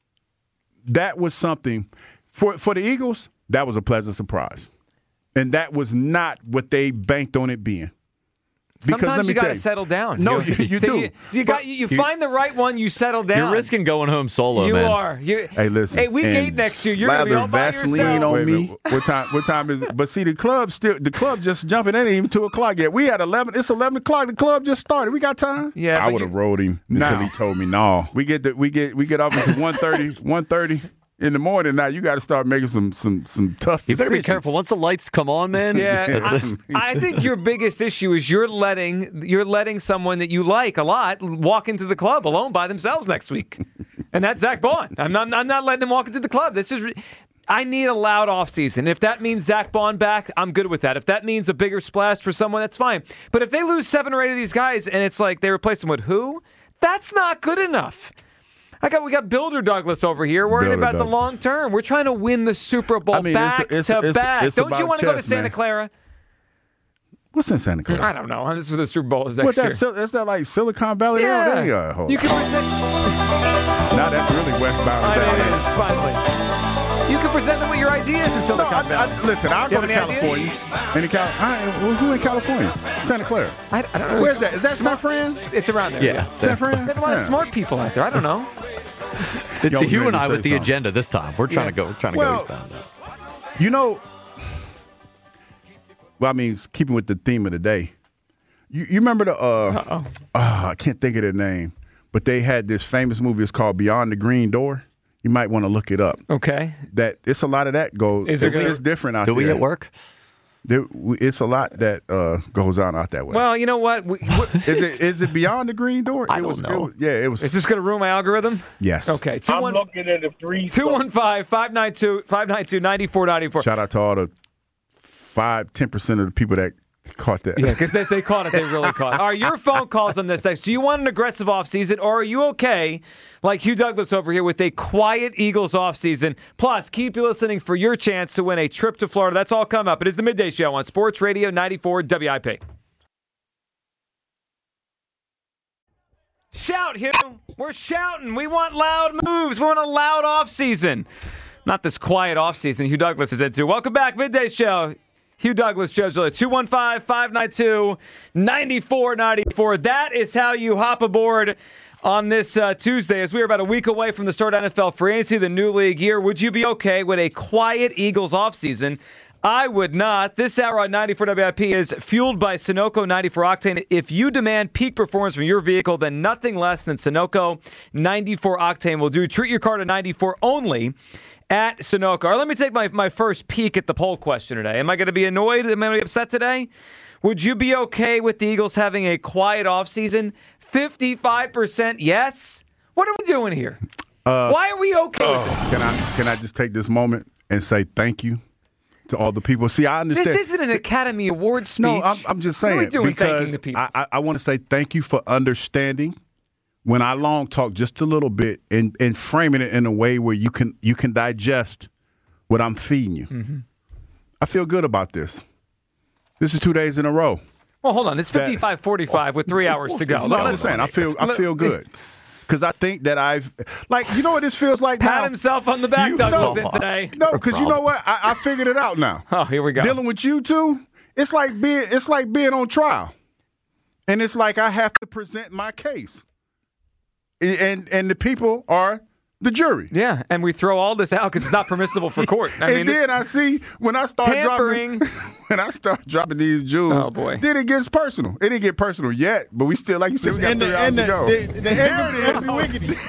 that was something for for the Eagles. That was a pleasant surprise, and that was not what they banked on it being. Because Sometimes let me you got tell to settle down. No, you, you So do. You, you, got, you, you find the right one, you settle down. You're risking going home solo, You man. are. You, Hey, listen. Hey, week and eight next year, you're going to be lather all by Vaseline yourself. on Wait a me. minute. What time? What time is? But see, the club still. The club just jumping. It ain't even two o'clock yet. We had eleven. It's eleven o'clock. The club just started. We got time. Yeah, I but would have you- rolled him until he told me no. We get the, we get we get off until one thirty. One thirty in the morning. Now you got to start making some some some tough. You better be decisions. careful. Once the lights come on, man. Yeah, it's a- I, I think your biggest issue is you're letting you're letting someone that you like a lot walk into the club alone by themselves next week, and that's Zach Bond. I'm not I'm not letting him walk into the club. This is. I need a loud offseason. If that means Zach Bond back, I'm good with that. If that means a bigger splash for someone, that's fine. But if they lose seven or eight of these guys and it's like they replace them with who, that's not good enough. I got we got Builder Douglas over here worrying Builder about the Douglas. long term. We're trying to win the Super Bowl I mean, it's- back it's- to it's- back. it's Don't you about want to go to chess, Santa man. Clara? What's in Santa Clara? I don't know. This is for the Super Bowl is next What year. that? Sil- Is that like Silicon Valley? Yeah. There you go. Hold You on. can present. Now that's really westbound. I down know there. it is finally. You can present them with your ideas in No, Silicon I, Valley. I, listen, I'll You go to have any California. ideas? In Cal- I, well, who in California? Santa Clara. I, I don't know. Where's that? Is that San Fran? It's around there. Yeah. San Fran? There's a lot of Yeah. smart people out there. I don't know. It's Yo, a you you and made me I say with the something. agenda this time. We're trying Yeah. to go. We're trying to Well, go eastbound. You know, well, I mean, keeping with the theme of the day. You, you remember the? Uh, Uh-oh. uh, I can't think of their name, but they had this famous movie. It's called Beyond the Green Door. You might want to look it up. Okay. That it's a lot of that goes. Is there It's, gonna- it's different out Do there. we at work? There, we- it's a lot that uh, goes on out that way. Well, you know what? We, we, is it is it Beyond the Green Door? I it don't was, know. It was, yeah, it was. is this going to ruin my algorithm? Yes. Okay. Two I'm one looking at the three. two one five five nine two five nine two ninety four ninety four. Shout out to all the five, ten percent of the people that caught that. Yeah, because if they caught it, they really caught it. All right, your phone calls on this next. Do you want an aggressive offseason, or are you okay, like Hugh Douglas over here, with a quiet Eagles offseason? Plus, keep you listening for your chance to win a trip to Florida. That's all coming up. It is the Midday Show on Sports Radio ninety-four W I P. Shout, Hugh. We're shouting. We want loud moves. We want a loud offseason. Not this quiet offseason Hugh Douglas is into. Welcome back, Midday Show. Hugh Douglas, Joe Gillette, two one five, five nine two, nine four nine four. That is how you hop aboard on this uh, Tuesday, as we are about a week away from the start of N F L free agency, the new league year. Would you be okay with a quiet Eagles offseason? I would not. This hour on ninety-four W I P is fueled by Sunoco ninety-four Octane. If you demand peak performance from your vehicle, then nothing less than Sunoco ninety-four Octane will do. Treat your car to ninety-four only at Sunoco. All right, let me take my, my first peek at the poll question today. Am I going to be annoyed? Am I going to be upset today? Would you be okay with the Eagles having a quiet offseason? fifty-five percent yes. What are we doing here? Uh, Why are we okay with this? Can I can I just take this moment and say thank you to all the people? See, I understand. This isn't an Academy Award speech. No, I'm, I'm just saying What are we doing because thanking the people? I, I, I want to say thank you for understanding when I long talk just a little bit and, and framing it in a way where you can you can digest what I'm feeding you. Mm-hmm. I feel good about this. This is two days in a row. Well, hold on. It's That- fifty-five forty-five with three hours to go. No, Let- I'm just saying I feel I let- feel good because I think that I've like you know what this feels like Pat now? himself on the back, You Douglas, know- in today. No, because you know what? I, I figured it out now. Oh, here we go. Dealing with you two, it's like being it's like being on trial, and it's like I have to present my case, and and the people are the jury. Yeah, and we throw all this out because it's not permissible for court. I and mean, then I see when I start tampering. dropping when I start dropping these jewels. Oh, boy. Then it gets personal. It didn't get personal yet, but we still, like you said, we got And three the- hours and to the- go. the- the There end it of is. the wicked.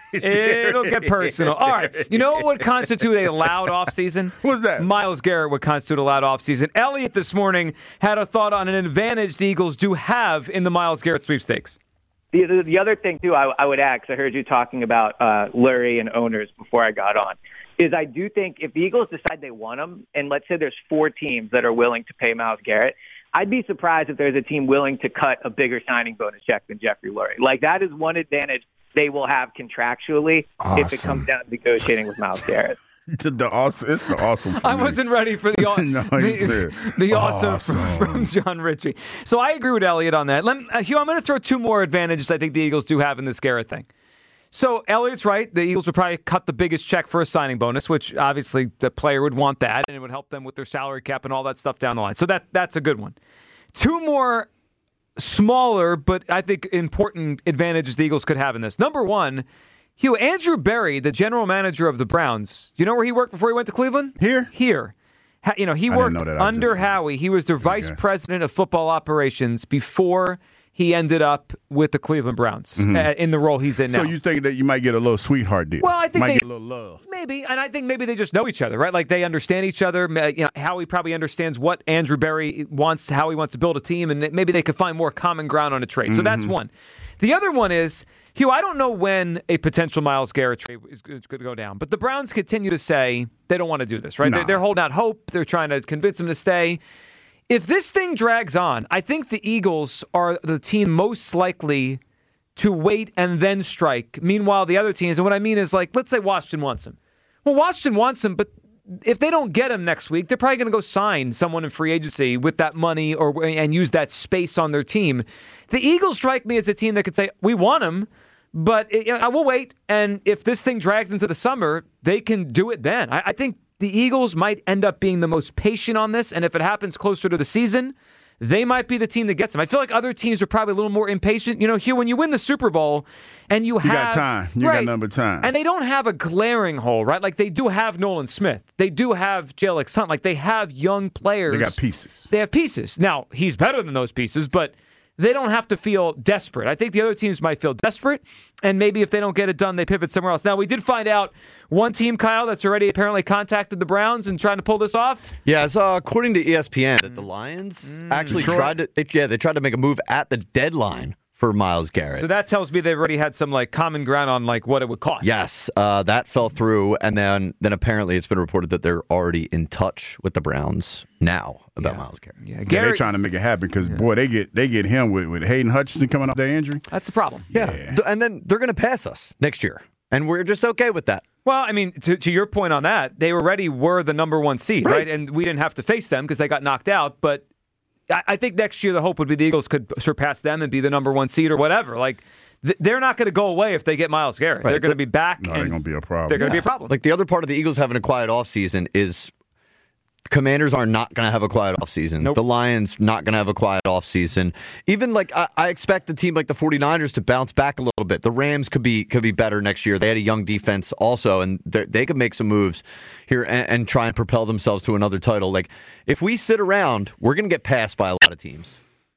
It'll get personal. All right. You know what would constitute a loud offseason? What's that? Myles Garrett would constitute a loud offseason. Elliot this morning had a thought on an advantage the Eagles do have in the Myles Garrett sweepstakes. The, the, the other thing, too, I, I would add, because I heard you talking about uh, Lurie and owners before I got on, is I do think if the Eagles decide they want him, and let's say there's four teams that are willing to pay Myles Garrett, I'd be surprised if there's a team willing to cut a bigger signing bonus check than Jeffrey Lurie. Like, that is one advantage they will have contractually awesome. if it comes down to negotiating with Myles Garrett. the, the awesome, it's the awesome. I wasn't ready for the, aw- no, the, the awesome, awesome. From, from John Ritchie. So I agree with Elliot on that. Let me, uh, Hugh, I'm going to throw two more advantages I think the Eagles do have in this Garrett thing. So Elliot's right. The Eagles would probably cut the biggest check for a signing bonus, which obviously the player would want that, and it would help them with their salary cap and all that stuff down the line. So that that's a good one. Two more smaller, but I think important advantages the Eagles could have in this. Number one, Hugh, Andrew Berry, the general manager of the Browns, you know where he worked before he went to Cleveland? Here? Here. Ha, you know, he I worked didn't know that. under just, Howie. He was their vice okay. president of football operations before he ended up with the Cleveland Browns mm-hmm. uh, in the role he's in now. So you think that you might get a little sweetheart deal? Well, I think might they get a little love. Maybe, and I think maybe they just know each other, right? Like they understand each other. You know, Howie probably understands what Andrew Berry wants, how he wants to build a team, and maybe they could find more common ground on a trade. So mm-hmm. that's one. The other one is, Hugh, I don't know when a potential Myles Garrett trade is going to go down, but the Browns continue to say they don't want to do this, right? Nah. They're, they're holding out hope. They're trying to convince him to stay. If this thing drags on, I think the Eagles are the team most likely to wait and then strike. Meanwhile, the other teams, and what I mean is, like, let's say Washington wants him. Well, Washington wants him, but if they don't get him next week, they're probably going to go sign someone in free agency with that money or and use that space on their team. The Eagles strike me as a team that could say, we want him, but it, I will wait. And if this thing drags into the summer, they can do it then. I, I think the Eagles might end up being the most patient on this, and if it happens closer to the season, they might be the team that gets them. I feel like other teams are probably a little more impatient. You know, Hugh, when you win the Super Bowl and you, you have... You got time. You right, got number time. And they don't have a glaring hole, right? Like, they do have Nolan Smith. They do have Jalen Hunt. Like, they have young players. They got pieces. They have pieces. Now, he's better than those pieces, but they don't have to feel desperate. I think the other teams might feel desperate, and maybe if they don't get it done, they pivot somewhere else. Now, we did find out one team, Kyle, that's already apparently contacted the Browns and trying to pull this off. Yeah, so uh, according to E S P N, that the Lions mm. actually Detroit. tried to, they, yeah, they tried to make a move at the deadline for Myles Garrett. So that tells me they've already had some like common ground on like what it would cost. Yes, uh, that fell through, and then then apparently it's been reported that they're already in touch with the Browns now about yeah. Myles Garrett. Yeah, yeah, Garrett, they're trying to make it happen because yeah. boy, they get they get him with, with Hayden Hutchinson coming off their injury. That's a problem. Yeah, yeah. and then they're going to pass us next year, and we're just okay with that. Well, I mean, to to your point on that, they already were the number one seed, right? right? And we didn't have to face them because they got knocked out, but I think next year the hope would be the Eagles could surpass them and be the number one seed or whatever. Like, th- they're not going to go away if they get Myles Garrett. Right. They're going to be back. No, and they're going to be a problem. They're going to yeah. be a problem. Like, the other part of the Eagles having a quiet offseason is Commanders are not going to have a quiet offseason. Nope. The Lions not going to have a quiet offseason. Even, like, I, I expect a team like the forty-niners to bounce back a little bit. The Rams could be could be better next year. They had a young defense also, and they could make some moves here and, and try and propel themselves to another title. Like, if we sit around, we're going to get passed by a lot of teams.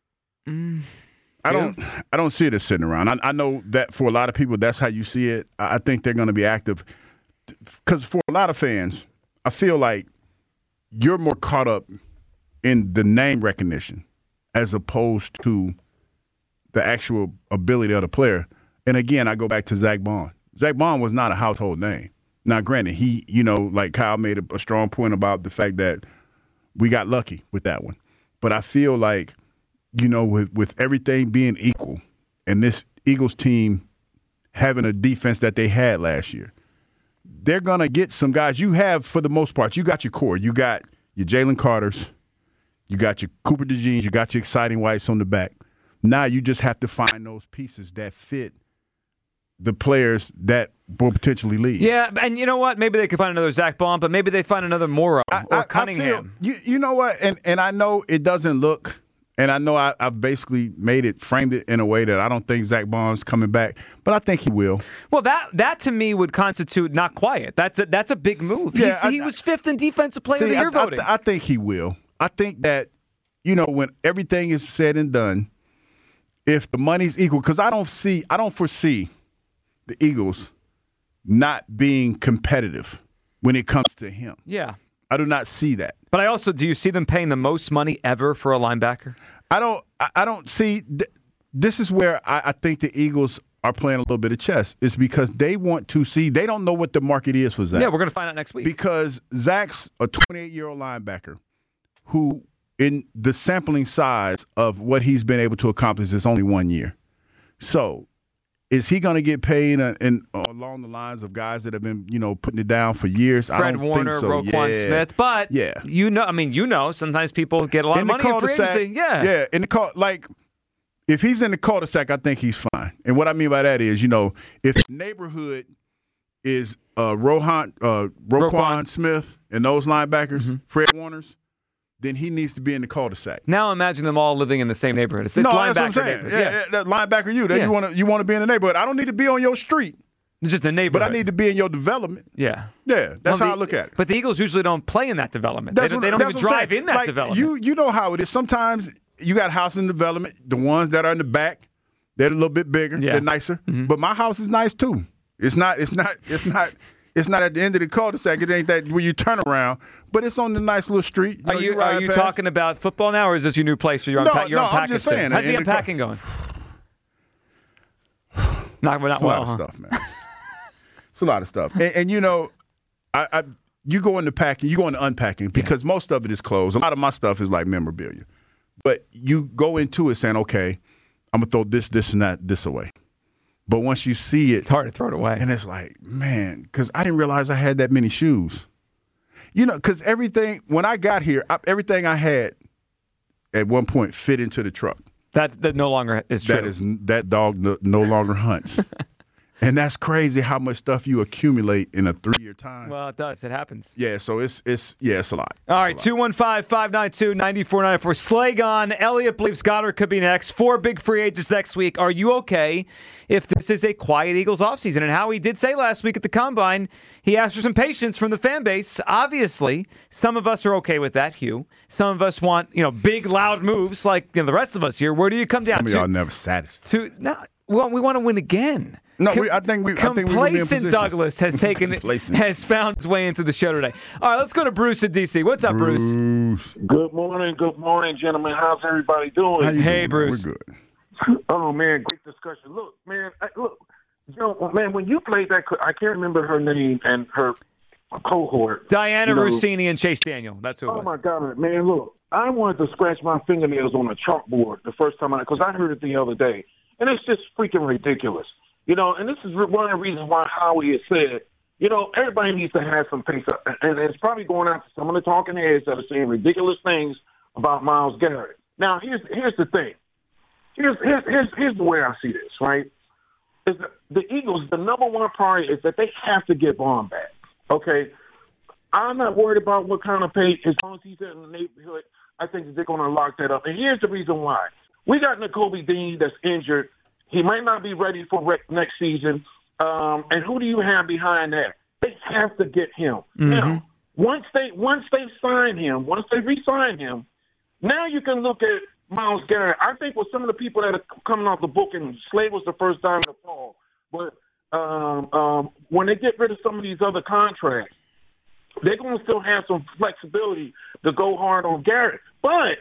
Mm. I don't. I don't see it as sitting around. I, I know that for a lot of people, that's how you see it. I, I think they're going to be active because for a lot of fans, I feel like you're more caught up in the name recognition as opposed to the actual ability of the player. And again, I go back to Zach Bond. Zach Bond was not a household name. Now, granted, he, you know, like Kyle made a, a strong point about the fact that we got lucky with that one. But I feel like, you know, with, with everything being equal and this Eagles team having a defense that they had last year, they're going to get some guys. You have, for the most part, you got your core. You got your Jalen Carters. You got your Cooper DeJeans. You got your exciting whites on the back. Now you just have to find those pieces that fit the players that will potentially leave. Yeah, and you know what? Maybe they could find another Zach Bond, but maybe they find another Morrow I, or I, Cunningham. I feel, you, you know what? And, and I know it doesn't look – and I know I, I've basically made it, framed it in a way that I don't think Zach Bond's coming back, but I think he will. Well, that that to me would constitute not quiet. That's a, that's a big move. Yeah, He's, I, he was fifth in Defensive Player see, of the Year I, voting. I, I think he will. I think that, you know, when everything is said and done, if the money's equal, because I don't see, I don't foresee the Eagles not being competitive when it comes to him. Yeah. I do not see that. But I also, do you see them paying the most money ever for a linebacker? I don't. I, I don't see. Th- this is where I, I think the Eagles are playing a little bit of chess. It's because they want to see. They don't know what the market is for Zach. Yeah, we're going to find out next week. Because Zach's a twenty-eight-year-old linebacker who, in the sampling size of what he's been able to accomplish, is only one year. So, is he going to get paid in, in, along the lines of guys that have been, you know, putting it down for years? Fred I don't Warner, think so. Roquan yeah. Smith. But, yeah. you know, I mean, you know, sometimes people get a lot in of money in free cul-de-sac, agency. Yeah. Yeah, in the cul like, if he's in the cul-de-sac, I think he's fine. And what I mean by that is, you know, if the neighborhood is uh, Rohan, uh, Roquan, Roquan Smith and those linebackers, mm-hmm. Fred Warners, then he needs to be in the cul-de-sac. Now imagine them all living in the same neighborhood. It's, it's no, linebacker that's what I'm saying. neighborhood. Yeah, Yeah. yeah, that linebacker you. That Yeah. you want to you want to be in the neighborhood. I don't need to be on your street. It's just a neighborhood. But I need to be in your development. Yeah. Yeah, that's Well, how the, I look at it. But the Eagles usually don't play in that development. That's they don't, what, they don't that's even what I'm drive saying. in that like, development. You you know how it is. Sometimes you got house in development. The ones that are in the back, they're a little bit bigger. Yeah. They're nicer. Mm-hmm. But my house is nice too. It's not. It's not. It's not. It's not at the end of the cul-de-sac. It ain't that where you turn around. But it's on the nice little street. Are know, you, ride are you past. talking about football now, or is this your new place? Or you're, No, unpa- you're no, I'm unpacking just stuff? saying, How's in the the unpacking going? Not, not It's a well, lot huh? of stuff, man. It's a lot of stuff. And, and you know, I, I you go into packing, you go into unpacking because yeah. most of it is clothes. A lot of my stuff is like memorabilia. But you go into it saying, okay, I'm going to throw this, this, and that, this away. But once you see it. It's hard to throw it away. And it's like, man, because I didn't realize I had that many shoes. You know, because everything, when I got here, I, everything I had at one point fit into the truck. That that no longer is true. That is that dog no, no longer hunts. And that's crazy how much stuff you accumulate in a three-year time. Well, it does. It happens. Yeah, so it's it's yeah, it's a lot. All it's right, two one five, five nine two, nine four nine four. Slagon, Elliott believes Goddard could be next. Four big free agents next week. Are you okay if this is a quiet Eagles offseason? And Howie did say last week at the Combine, he asked for some patience from the fan base. Obviously, some of us are okay with that, Hugh. Some of us want, you know, big, loud moves like you know, the rest of us here. Where do you come down Some of to? y'all never satisfied. To, no, well, we want to win again. No, we, I think we. I think we Complacent Douglas has taken has found his way into the show today. All right, let's go to Bruce in D C. What's up, Bruce? Bruce. Good morning, good morning, gentlemen. How's everybody doing? How you Hey, doing? Bruce. We're good. Oh man, great discussion. Look, man, I, look, you know, man, when you played that, I can't remember her name and her cohort. Diana you know, Rossini and Chase Daniel. That's who it Oh was. my God, man! Look, I wanted to scratch my fingernails on a chalkboard the first time I, because I heard it the other day, and it's just freaking ridiculous. You know, and this is one of the reasons why Howie has said, you know, everybody needs to have some pace up. And it's probably going out to some of the talking heads that are saying ridiculous things about Myles Garrett. Now, here's here's the thing. Here's here's here's, here's the way I see this, right? Is the, the Eagles, the number one priority is that they have to get Vaughn back, okay? I'm not worried about what kind of pay. As long as he's in the neighborhood, I think that they're going to lock that up. And here's the reason why. We got Nakobe Dean that's injured. He might not be ready for rec- next season. Um, and who do you have behind that? They have to get him. Mm-hmm. Now, once they once they sign him, once they re-sign him, now you can look at Myles Garrett. I think with some of the people that are coming off the book, and Slade was the first time to fall, but um, um, when they get rid of some of these other contracts, they're going to still have some flexibility to go hard on Garrett. But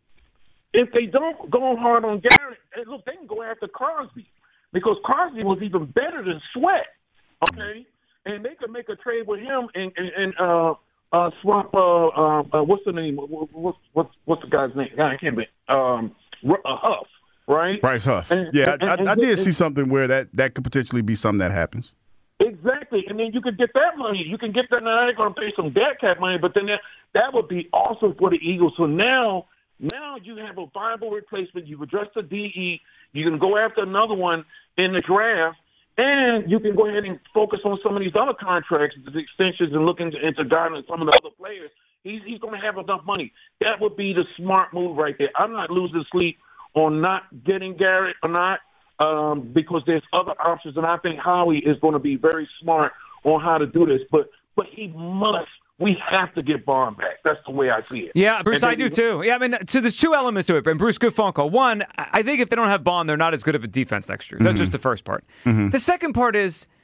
if they don't go hard on Garrett, look, they can go after Crosby because Crosby was even better than Sweat, okay? And they could make a trade with him and, and, and uh, uh, swap, uh, uh, uh, what's the name? What's, what's, what's the guy's name? I can't remember. Um, uh, Huff, right? Bryce Huff. And, yeah, and, I, and, I, I did and, see something where that, that could potentially be something that happens. Exactly, and then you could get that money. You can get that. Now they're going to pay some dead cap money, but then that, that would be awesome for the Eagles. So now, now you have a viable replacement. You've addressed the D E. You can go after another one in the draft, and you can go ahead and focus on some of these other contracts, the extensions, and look into, into guarding some of the other players. He's he's going to have enough money. That would be the smart move right there. I'm not losing sleep on not getting Garrett or not. Um, because there's other options, and I think Howie is going to be very smart on how to do this. But but he must. We have to get Vaughn back. That's the way I see it. Yeah, Bruce, then, I do too. Yeah, I mean, so there's two elements to it. And Bruce, good phone call. One, I think if they don't have Vaughn, they're not as good of a defense next year. That's mm-hmm. just the first part. Mm-hmm. The second part is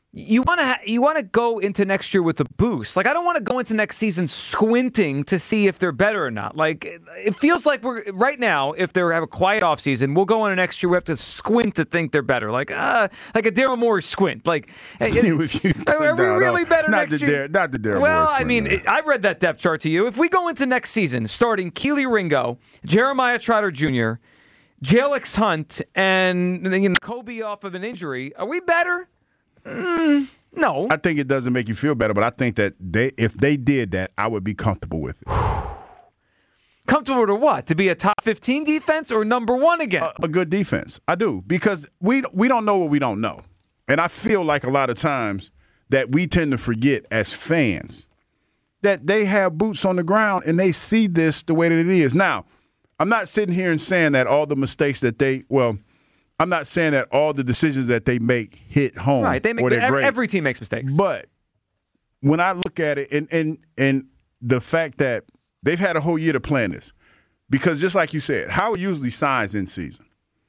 you want to ha- you want to go into next year with a boost. Like, I don't want to go into next season squinting to see if they're better or not. Like, it, it feels like we're right now, if they have a quiet offseason, we'll go into next year, we have to squint to think they're better. Like, uh, like a Daryl Morey squint. Like, it, it, are we really better not next the year? Dar- not the Daryl Well, Morey I squint, mean, man. it, I read that depth chart to you. If we go into next season starting Keely Ringo, Jeremiah Trotter Junior, Jalix Hunt, and you know, Kobe off of an injury, are we better? Mm, no. I think it doesn't make you feel better, but I think that they, if they did that, I would be comfortable with it. Comfortable to what? To be a top fifteen defense or number one again? A, a good defense. I do, because we we don't know what we don't know. And I feel like a lot of times that we tend to forget as fans that they have boots on the ground and they see this the way that it is. Now, I'm not sitting here and saying that all the mistakes that they, well, I'm not saying that all the decisions that they make hit home. Right. They make, or they're every, great. every team makes mistakes. But when I look at it and, and, and the fact that they've had a whole year to plan this, because just like you said, Howard usually signs in season.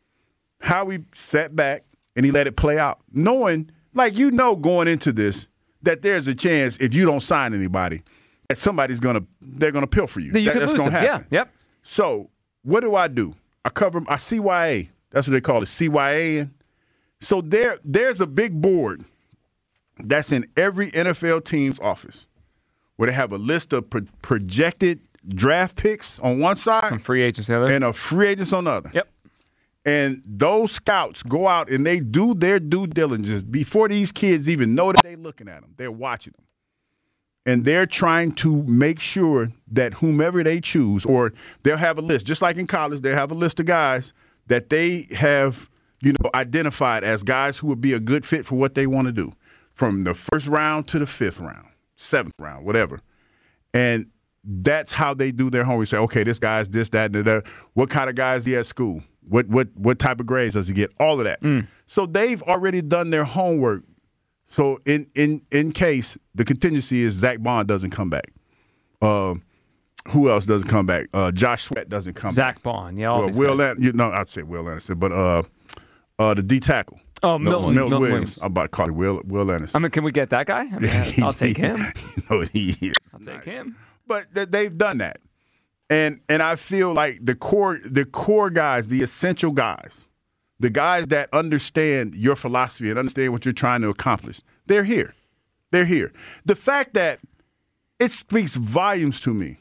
Howie sat back and he let it play out, knowing, like, you know, going into this, that there's a chance if you don't sign anybody, that somebody's going to, they're going to pilfer you. That you that, could that's lose going to them. happen. Yeah, yep. So what do I do? I cover I C Y A. That's what they call it, C Y A. So there, there's a big board that's in every N F L team's office where they have a list of pro- projected draft picks on one side and free agents on the other. And a free agents on the other. Yep. And those scouts go out and they do their due diligence before these kids even know that they're looking at them. They're watching them. And they're trying to make sure that whomever they choose, or they'll have a list, just like in college, they have a list of guys that they have, you know, identified as guys who would be a good fit for what they want to do, from the first round to the fifth round, seventh round, whatever. And that's how they do their homework. Say, okay, this guy's this, that, and that. What kind of guy is he at school? What what what type of grades does he get? All of that. Mm. So they've already done their homework. So in in in case the contingency is Zach Bond doesn't come back, uh, who else doesn't come back? Uh, Josh Sweat doesn't come Zach back. Bond, yeah. All well, these Will guys. An- you know, I'd say Will Anderson, but uh, uh, the D tackle. Oh, Milton, Milton Milton Williams. Williams. I'm about to call him Will Will Anderson. I mean, can we get that guy? I mean, I'll take him. You know what he is. I'll take him. But th- they've done that, and and I feel like the core the core guys, the essential guys, the guys that understand your philosophy and understand what you're trying to accomplish, they're here. They're here. The fact that it speaks volumes to me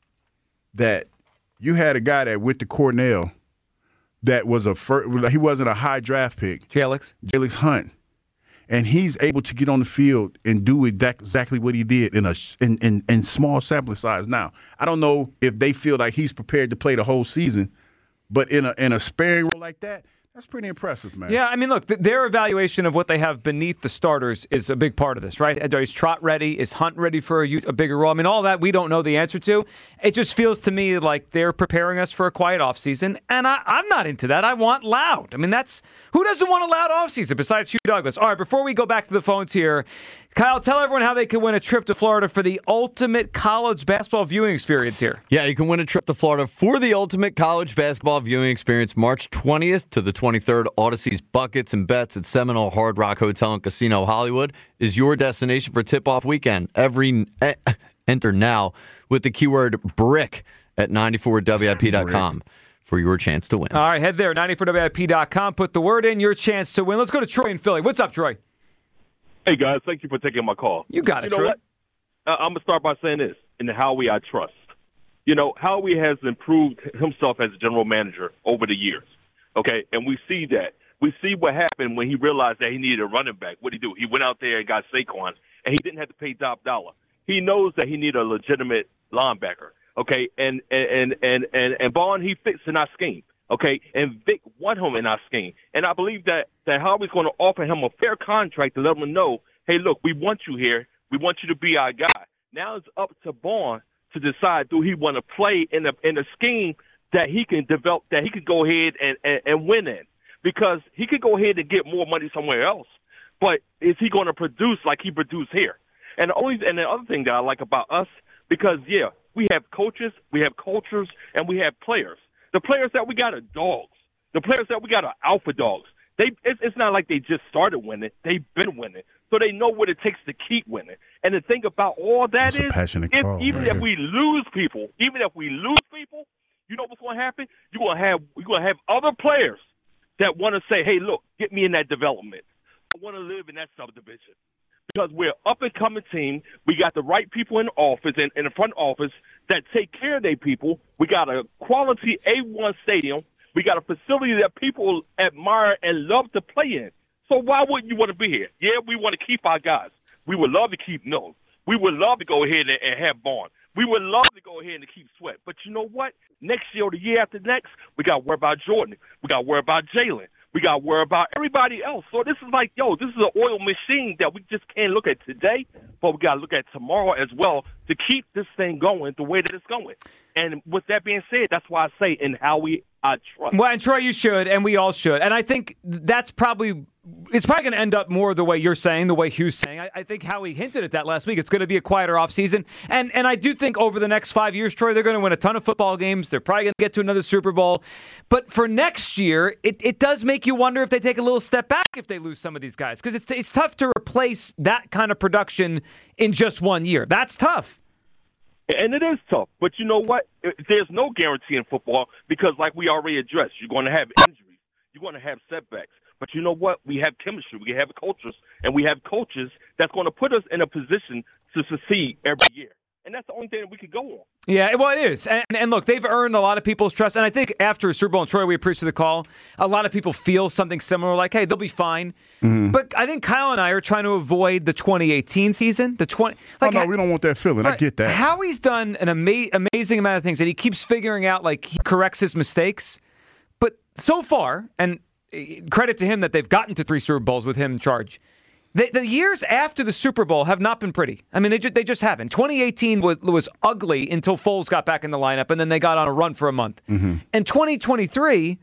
that you had a guy that went to Cornell that was a first, he wasn't a high draft pick. Jalix. Jalix Hunt. And he's able to get on the field and do exactly what he did in a in, in, in small sample size. Now, I don't know if they feel like he's prepared to play the whole season, but in a in a sparing role like that, that's pretty impressive, man. Yeah, I mean, look, th- their evaluation of what they have beneath the starters is a big part of this, right? Is Trot ready? Is Hunt ready for a, a bigger role? I mean, all that we don't know the answer to. It just feels to me like they're preparing us for a quiet offseason, and I, I'm not into that. I want loud. I mean, that's who doesn't want a loud offseason besides Hugh Douglas? All right, before we go back to the phones here, Kyle, tell everyone how they can win a trip to Florida for the ultimate college basketball viewing experience here. Yeah, you can win a trip to Florida for the ultimate college basketball viewing experience March twentieth to the twenty-third. Odyssey's Buckets and Bets at Seminole Hard Rock Hotel and Casino Hollywood is your destination for tip-off weekend. Every eh, enter now with the keyword BRICK at nine four W I P dot com for your chance to win. All right, head there, nine four W I P dot com. Put the word in, your chance to win. Let's go to Troy in Philly. What's up, Troy? Hey, guys, thank you for taking my call. You got it, you know Troy. What? Uh, I'm going to start by saying this, in Howie I trust. You know, Howie has improved himself as a general manager over the years, okay? And we see that. We see what happened when he realized that he needed a running back. What did he do? He went out there and got Saquon, and he didn't have to pay top dollar. He knows that he needed a legitimate linebacker, okay? And and and and, and Bond, he fits in our scheme. Okay, and Vic won him in our scheme. And I believe that, that Howie's going to offer him a fair contract to let him know, hey, look, we want you here. We want you to be our guy. Now it's up to Bond to decide, do he want to play in a, in a scheme that he can develop, that he could go ahead and, and, and win in. Because he could go ahead and get more money somewhere else. But is he going to produce like he produced here? And the, only, and the other thing that I like about us, because, yeah, we have coaches, we have cultures, and we have players. The players that we got are dogs. The players that we got are alpha dogs. They it's, it's not like they just started winning. They've been winning. So they know what it takes to keep winning. And the thing about all that That's a is, passionate if, call even right if here. we lose people, even if we lose people, you know what's going to happen? You're going to have you're going to have other players that want to say, hey, look, get me in that development. I want to live in that subdivision. Because we're an up-and-coming team. We got the right people in the office and in the front office that take care of their people. We got a quality A one stadium. We got a facility that people admire and love to play in. So why wouldn't you want to be here? Yeah, we want to keep our guys. We would love to keep Mills. We would love to go ahead and, and have Bond. We would love to go ahead and keep Sweat. But you know what? Next year or the year after next, we got to worry about Jordan. We got to worry about Jalen. We got to worry about everybody else. So this is like, yo, this is an oil machine that we just can't look at today, but we got to look at tomorrow as well to keep this thing going the way that it's going. And with that being said, that's why I say in Howie, I trust. Well, and Troy, you should, and we all should. And I think that's probably it's probably going to end up more the way you're saying, the way Hugh's saying. I, I think Howie hinted at that last week. It's going to be a quieter offseason. And and I do think over the next five years, Troy, they're going to win a ton of football games. They're probably going to get to another Super Bowl. But for next year, it, it does make you wonder if they take a little step back if they lose some of these guys. Because it's, it's tough to replace that kind of production in just one year. That's tough. And it is tough. But you know what? There's no guarantee in football because, like we already addressed, you're going to have injuries. You're going to have setbacks. But you know what? We have chemistry. We have cultures. And we have coaches that's going to put us in a position to succeed every year. And that's the only thing that we could go on. Yeah, well, it is. And, and look, they've earned a lot of people's trust. And I think after Super Bowl, and Troy, we appreciate the call, a lot of people feel something similar, like, hey, they'll be fine. Mm-hmm. But I think Kyle and I are trying to avoid the twenty eighteen season. The twenty. Like, oh, no, we don't want that feeling. I get that. Howie's done an ama- amazing amount of things, and he keeps figuring out, like, he corrects his mistakes. But so far, and credit to him that they've gotten to three Super Bowls with him in charge, The, the years after the Super Bowl have not been pretty. I mean, they, ju- they just haven't. twenty eighteen was, was ugly until Foles got back in the lineup, and then they got on a run for a month. Mm-hmm. And twenty twenty-three,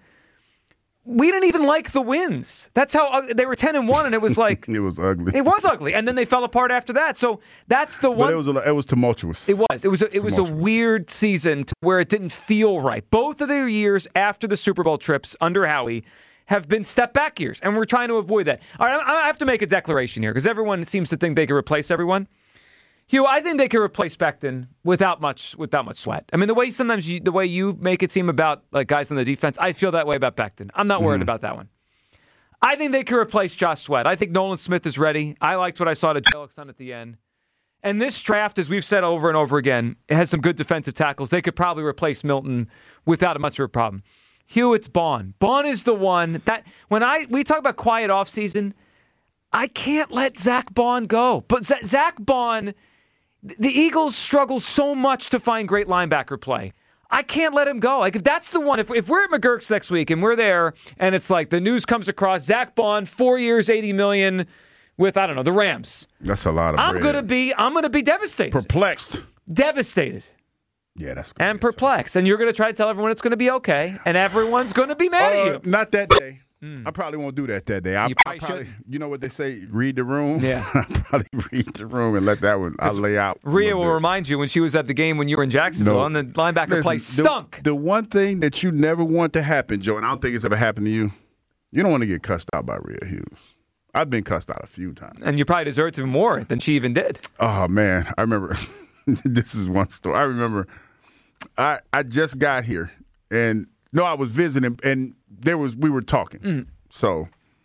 we didn't even like the wins. That's how uh, they were ten and one, and it was like it was ugly. It was ugly, and then they fell apart after that. So that's the one. But it was a, it was tumultuous. It was. It was. A, it was a weird season to where it didn't feel right. Both of their years after the Super Bowl trips under Howie have been step-back years, and we're trying to avoid that. All right, I have to make a declaration here, because everyone seems to think they can replace everyone. Hugh, I think they can replace Becton without much without much sweat. I mean, the way sometimes you, the way you make it seem about like guys on the defense, I feel that way about Becton. I'm not worried mm-hmm. about that one. I think they can replace Josh Sweat. I think Nolan Smith is ready. I liked what I saw to Jalen Hurts at the end. And this draft, as we've said over and over again, it has some good defensive tackles. They could probably replace Milton without much of a problem. Hugh, it's Bond. Bond is the one that when I we talk about quiet offseason, I can't let Zach Bond go. But Z- Zach Bond, the Eagles struggle so much to find great linebacker play. I can't let him go. Like if that's the one, if if we're at McGurk's next week and we're there, and it's like the news comes across, Zach Bond, four years, eighty million dollars with I don't know the Rams. That's a lot of. I'm bread. gonna be I'm gonna be devastated, perplexed, devastated. Yeah, that's and perplexed, and you're going to try to tell everyone it's going to be okay, and everyone's going to be mad uh, at you. Not that day. Mm. I probably won't do that that day. I, you probably, I probably you know what they say? Read the room. Yeah, I probably read the room and let that one. I'll lay out. Rhea will bit. remind you when she was at the game when you were in Jacksonville, no. and the linebacker Listen, play stunk. The, the one thing that you never want to happen, Joe, and I don't think it's ever happened to you. You don't want to get cussed out by Rhea Hughes. I've been cussed out a few times, and you probably deserved it more than she even did. Oh man, I remember. This is one story. I remember. I, I just got here, and no, I was visiting, and there was we were talking. Mm. So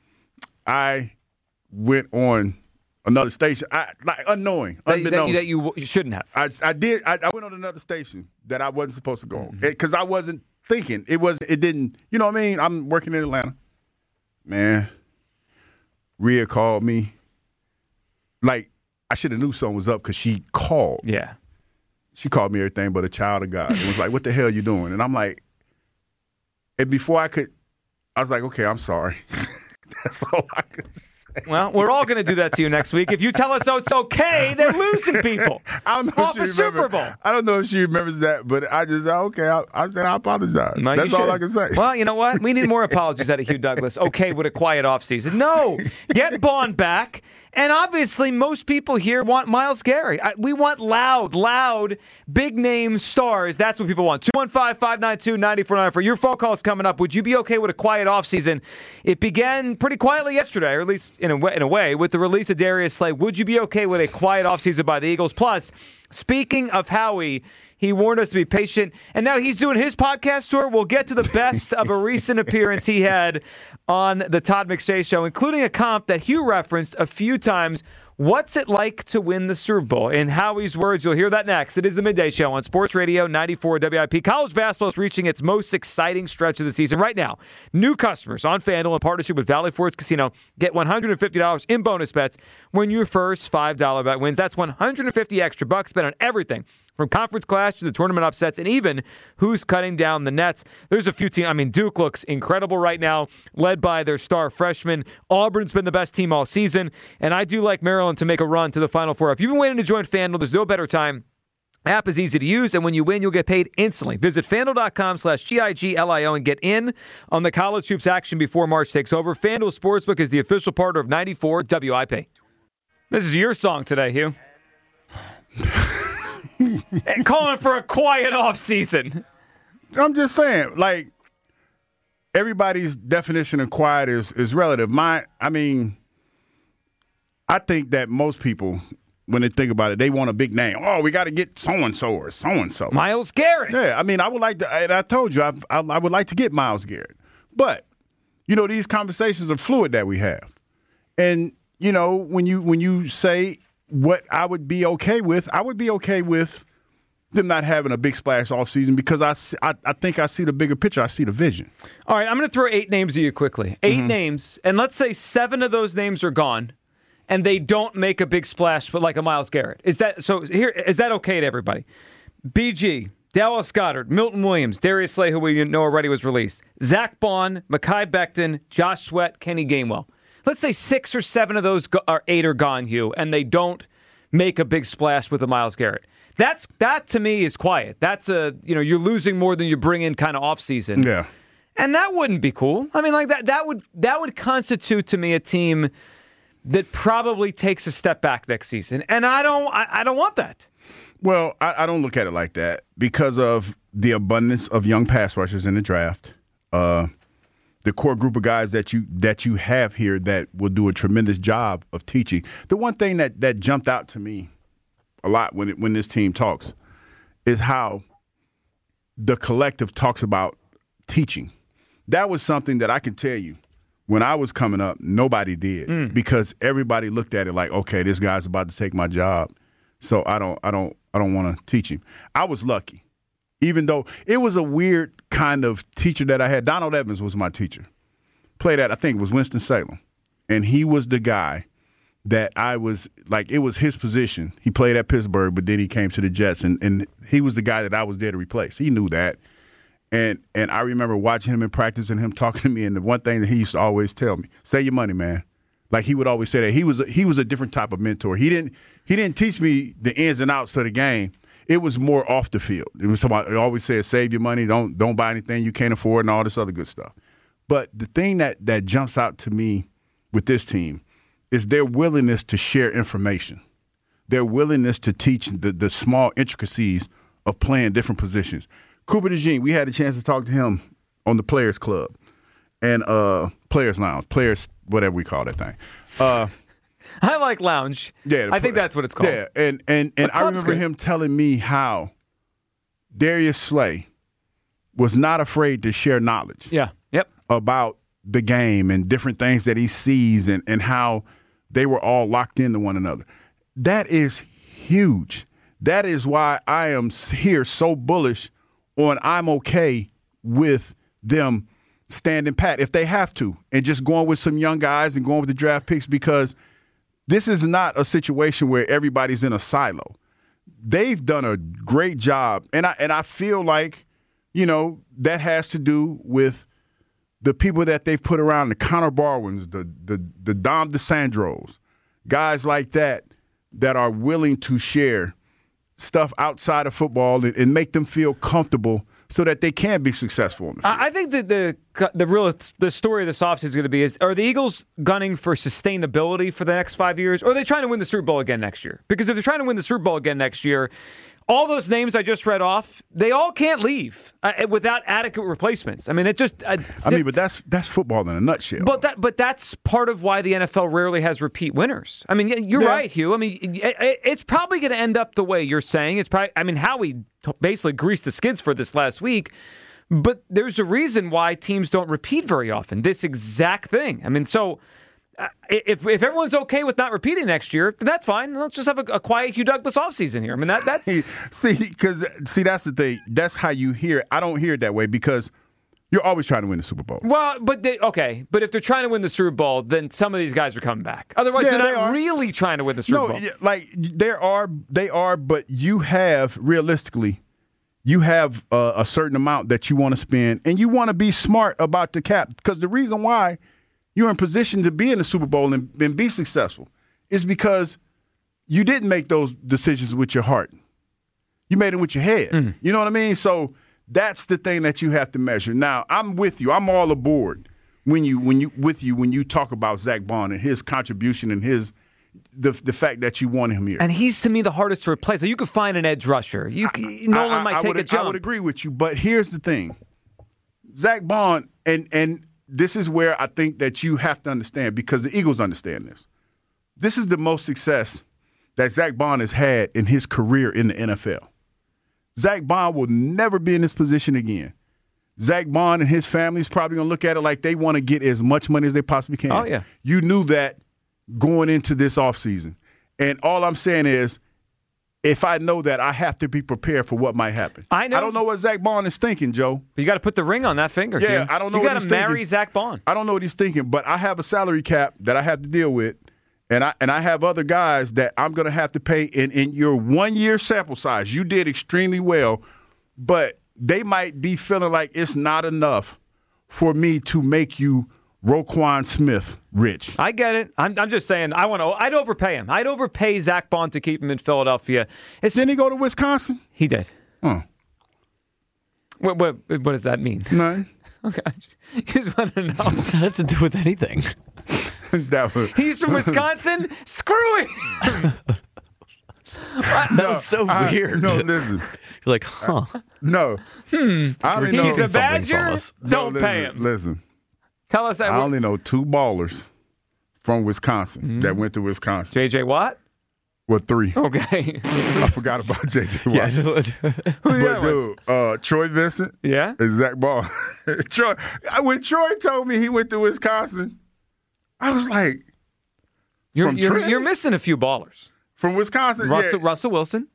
I went on another station, I, like unknowing, that, unbeknownst. That, that you, you shouldn't have. I, I did. I, I went on another station that I wasn't supposed to go on because mm-hmm. I wasn't thinking. It was. It didn't. You know what I mean? I'm working in Atlanta. Man, Rhea called me. Like I should have knew something was up because she called. Yeah. She called me everything but a child of God. It was like, what the hell are you doing? And I'm like, and before I could, I was like, okay, I'm sorry. That's all I could say. Well, we're all going to do that to you next week. If you tell us, oh, it's okay, they're losing people. I don't know off if she a Super Bowl. I don't know if she remembers that, but I just, okay, I, I said I apologize. No, That's all I can say. Well, you know what? We need more apologies out of Hugh Douglas. Okay with a quiet offseason. No, get Bond back. And obviously, most people here want Myles Garrett. I, we want loud, loud, big-name stars. That's what people want. two one five, five nine two, nine four nine four. Your phone call is coming up. Would you be okay with a quiet offseason? It began pretty quietly yesterday, or at least in a way, in a way with the release of Darius Slay. Would you be okay with a quiet offseason by the Eagles? Plus, speaking of Howie, he warned us to be patient, and now he's doing his podcast tour. We'll get to the best of a recent appearance he had on the Todd McShay Show, including a comp that Hugh referenced a few times. What's it like to win the Super Bowl? In Howie's words, you'll hear that next. It is the Midday Show on Sports Radio ninety-four W I P. College basketball is reaching its most exciting stretch of the season right now. New customers on FanDuel in partnership with Valley Forge Casino get one hundred fifty dollars in bonus bets when your first five dollars bet wins. That's one hundred fifty extra bucks bet on everything from conference clash to the tournament upsets and even who's cutting down the nets. There's a few teams. I mean, Duke looks incredible right now, led by their star freshman. Auburn's been the best team all season, and I do like Maryland to make a run to the Final Four. If you've been waiting to join FanDuel, there's no better time. App is easy to use, and when you win, you'll get paid instantly. Visit FanDuel.com slash G I G L I O and get in on the college hoops action before March takes over. FanDuel Sportsbook is the official partner of ninety-four W I P. This is your song today, Hugh. And calling for a quiet off season. I'm just saying, like, everybody's definition of quiet is, is relative. My, I mean, I think that most people, when they think about it, they want a big name. Oh, we got to get so-and-so or so-and-so. Myles Garrett. Yeah, I mean, I would like to, and I told you, I, I, I would like to get Myles Garrett. But, you know, these conversations are fluid that we have. And, you know, when you when you say what I would be okay with, I would be okay with them not having a big splash offseason because I, I, I think I see the bigger picture. I see the vision. All right, I'm going to throw eight names at you quickly. Eight Mm-hmm. names, and let's say seven of those names are gone, and they don't make a big splash, but like a Myles Garrett. Is that so? Here is that okay to everybody? B G, Dallas Goedert, Milton Williams, Darius Slay, who we know already was released, Zach Bond, Mekhi Becton, Josh Sweat, Kenny Gainwell. Let's say six or seven of those go- or eight are gone, Hugh, and they don't make a big splash with a Myles Garrett. That's that to me is quiet. That's a you know you're losing more than you bring in kind of off season. Yeah, and that wouldn't be cool. I mean, like that that would that would constitute to me a team that probably takes a step back next season, and I don't I, I don't want that. Well, I, I don't look at it like that because of the abundance of young pass rushers in the draft. Uh, the core group of guys that you that you have here that will do a tremendous job of teaching. The one thing that, that jumped out to me a lot when it, when this team talks is how the collective talks about teaching. That was something that I can tell you when I was coming up, nobody did mm. because everybody looked at it like, okay, this guy's about to take my job, so I don't I don't I don't want to teach him. I was lucky. Even though it was a weird kind of teacher that I had. Donald Evans was my teacher. Played at, I think it was Winston-Salem. And he was the guy that I was, like, it was his position. He played at Pittsburgh, but then he came to the Jets, and, and he was the guy that I was there to replace. He knew that. And and I remember watching him in practice and him talking to me, and the one thing that he used to always tell me, save your money, man. Like, he would always say that. He was a, he was a different type of mentor. He didn't he didn't teach me the ins and outs of the game. It was more off the field. It was somebody he always said, save your money, don't don't buy anything you can't afford, and all this other good stuff. But the thing that, that jumps out to me with this team is their willingness to share information, their willingness to teach the, the small intricacies of playing different positions. Cooper DeJean, we had a chance to talk to him on the Players Club and uh, Players Lounge, Players, whatever we call that thing. Uh, I like lounge. Yeah, I think that's what it's called. Yeah, and and, and I remember good. him telling me how Darius Slay was not afraid to share knowledge. Yeah, yep. About the game and different things that he sees and, and how they were all locked into one another. That is huge. That is why I am here so bullish on I'm okay with them standing pat if they have to and just going with some young guys and going with the draft picks because – this is not a situation where everybody's in a silo. They've done a great job, and I and I feel like, you know, that has to do with the people that they've put around, the Connor Barwins, the the the Dom DeSandros, guys like that that are willing to share stuff outside of football and, and make them feel comfortable so that they can be successful in the field. I think that the the real the story of this offseason is going to be is are the Eagles gunning for sustainability for the next five years, or are they trying to win the Super Bowl again next year? Because if they're trying to win the Super Bowl again next year, all those names I just read off, they all can't leave uh, without adequate replacements. I mean, it just. Uh, I mean, but that's that's football in a nutshell. But that, but that's part of why the N F L rarely has repeat winners. I mean, you're Yeah. right, Hugh. I mean, it, it's probably going to end up the way you're saying. It's probably. I mean, Howie basically greased the skids for this last week. But there's a reason why teams don't repeat very often. This exact thing. I mean, so. Uh, if if everyone's okay with not repeating next year, then that's fine. Let's just have a, a quiet Hugh Douglas offseason here. I mean, that that's see, because see, that's the thing. That's how you hear it. I don't hear it that way because you're always trying to win the Super Bowl. well, but they, okay, but if they're trying to win the Super Bowl, then some of these guys are coming back. Otherwise, Yeah, they're they not are. really trying to win the Super No, Bowl. yeah, like there are, they are, but you have realistically, you have a, a certain amount that you want to spend, and you want to be smart about the cap because the reason why you're in position to be in the Super Bowl and, and be successful is because you didn't make those decisions with your heart. You made them with your head. Mm. You know what I mean? So that's the thing that you have to measure. Now, I'm with you. I'm all aboard when you when you with you when you talk about Zach Bond and his contribution and his the the fact that you want him here. And he's to me the hardest to replace. So you could find an edge rusher. You c- Nolan I- I- might I take would, a jump. I would agree with you, but here's the thing: Zach Bond, and and this is where I think that you have to understand because the Eagles understand this. This is the most success that Zach Bond has had in his career in the N F L. Zach Bond will never be in this position again. Zach Bond and his family is probably going to look at it like they want to get as much money as they possibly can. Oh, yeah. You knew that going into this offseason. And all I'm saying is, if I know that, I have to be prepared for what might happen. I know. I don't know what Zach Bond is thinking, Joe. But you got to put the ring on that finger. Yeah, Hugh. I don't know You what got he's to marry thinking. Zach Bond. I don't know what he's thinking, but I have a salary cap that I have to deal with, and I and I have other guys that I'm going to have to pay. In, in your one-year sample size, you did extremely well, but they might be feeling like it's not enough for me to make you Roquan Smith rich. I get it. I'm, I'm just saying. I want to. I'd overpay him. I'd overpay Zach Bond to keep him in Philadelphia. It's, Didn't he go to Wisconsin? he did. Huh. What, what, what does that mean? None. Okay, you just want to know. What does that have to do with anything? that was, He's from Wisconsin. Screw him. That was so I- weird. No, listen. You're like, huh? No. Hmm. I only know, He's a something badger. from us. Don't no, pay listen, him. Listen. Tell us that. I only know two ballers from Wisconsin Mm-hmm. that went to Wisconsin. J J Watt. Well, three. Okay. I forgot about J J Watt. Who the But other ones? dude, uh, Troy Vincent Yeah. and Zach Ball. Troy, when Troy told me he went to Wisconsin, I was like, You're From you're, Trey? you're missing a few ballers. from Wisconsin? Russell yeah. Russell Wilson.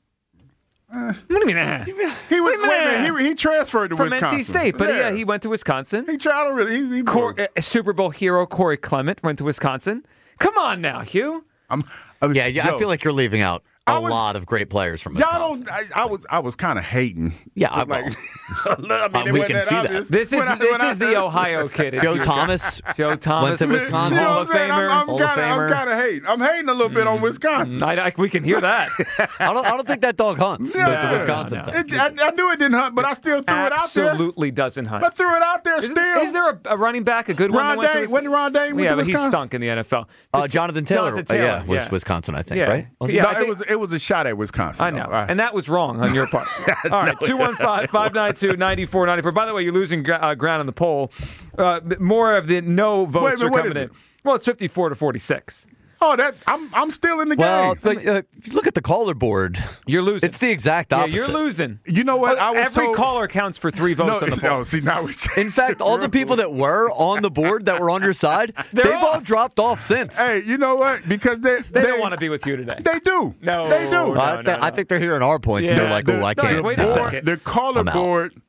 what do you mean? eh? He was Wait a wait a minute. minute, he, he transferred to From Wisconsin. N C State, but yeah. he went to Wisconsin. He tried to really. He, he Cor- uh, Super Bowl hero Corey Clement went to Wisconsin. Come on now, Hugh. I'm, I mean, Yeah, yeah Joe, I feel like you're leaving out a I was- lot of great players from y'all Wisconsin. don't. I, I was. I was kind of hating. Yeah, I- like. I mean, Uh, it we wasn't can that see that. obvious. This is When I- this when I is the said- Ohio kid. Joe Thomas. Joe Thomas, Went to Wisconsin. You know Hall what of I'm saying? I'm, Famer. I'm Hall of kinda, I'm Famer. kind of hating. I'm hating a little bit on Wisconsin. I, I, we can hear that. I don't. I don't think that dog hunts. Yeah. the, the Wisconsin No, no. thing. It, I, I knew it didn't hunt, but I still threw it out there. Absolutely doesn't hunt. I threw it out there Is, still. is there a, a running back, a good one? Ron that went to Dane? Wis- When did Ron Dane went yeah, to but he Wisconsin? stunk in the N F L. Uh, Jonathan Taylor. Jonathan uh, Taylor, yeah, was yeah. Wisconsin, I think. Yeah. Right? Was he? Yeah, No, I it think- was it was a shot at Wisconsin. I know. though. I- And that was wrong on your part. All right, two one five, five nine two, nine four nine four. By the way, you're losing gra- uh, ground on the poll. Uh, more of the no votes Wait a minute, are what coming is in. it? Well, it's fifty-four to forty-six. Oh, that I'm I'm still in the Well, game. but, uh, if you look at the caller board, You're losing. it's the exact yeah, opposite. you're losing. You know what? Well, I was every told- caller counts for three no, votes on the poll. no, see now we In fact, all the people that were on the board that were on your side, They're they've all off. dropped off since. Hey, you know what? Because they They, don't want to be with you today. They do. No, they do. no, I, no, th- no. I think they're hearing our points and Yeah. they're like, oh, I No, can't. wait a uh, second. The caller I'm out. board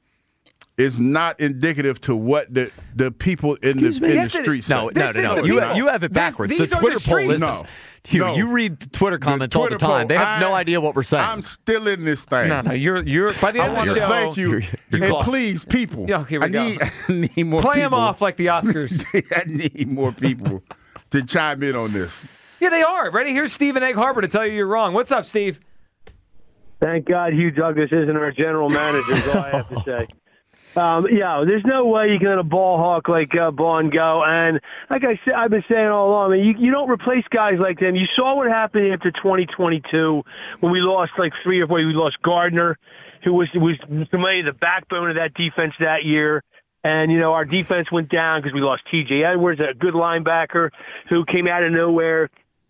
is not indicative to what the, the people in Excuse the me? in Yes, the it- streets No, say. no, This no, is no. the You, people. you have it This- backwards. these The are Twitter the poll streets. is. No. You, No. you read Twitter comments all the Twitter time. poll. They have no I- idea what we're saying. I'm still in this thing. No, no, you're you're by the I end of want the to show. thank you. You're- you're and lost. please, people. Yeah, here we I go. need, I need more Play people. them off like the Oscars. I need more people to chime in on this. Yeah, they are. Ready? Here's Steve in Egg Harbor to tell you you're wrong. What's up, Steve? Thank God Hugh Douglas isn't our general manager, is all I have to say. Um, yeah, there's no way you can let a ball hawk like uh, Bond go. And like I said, I've been saying all along, I mean, you, you don't replace guys like them. You saw what happened after twenty twenty-two when we lost like three or four. We lost Gardner, who was was somebody the backbone of that defense that year. And, you know, our defense went down because we lost T J Edwards, a good linebacker who came out of nowhere.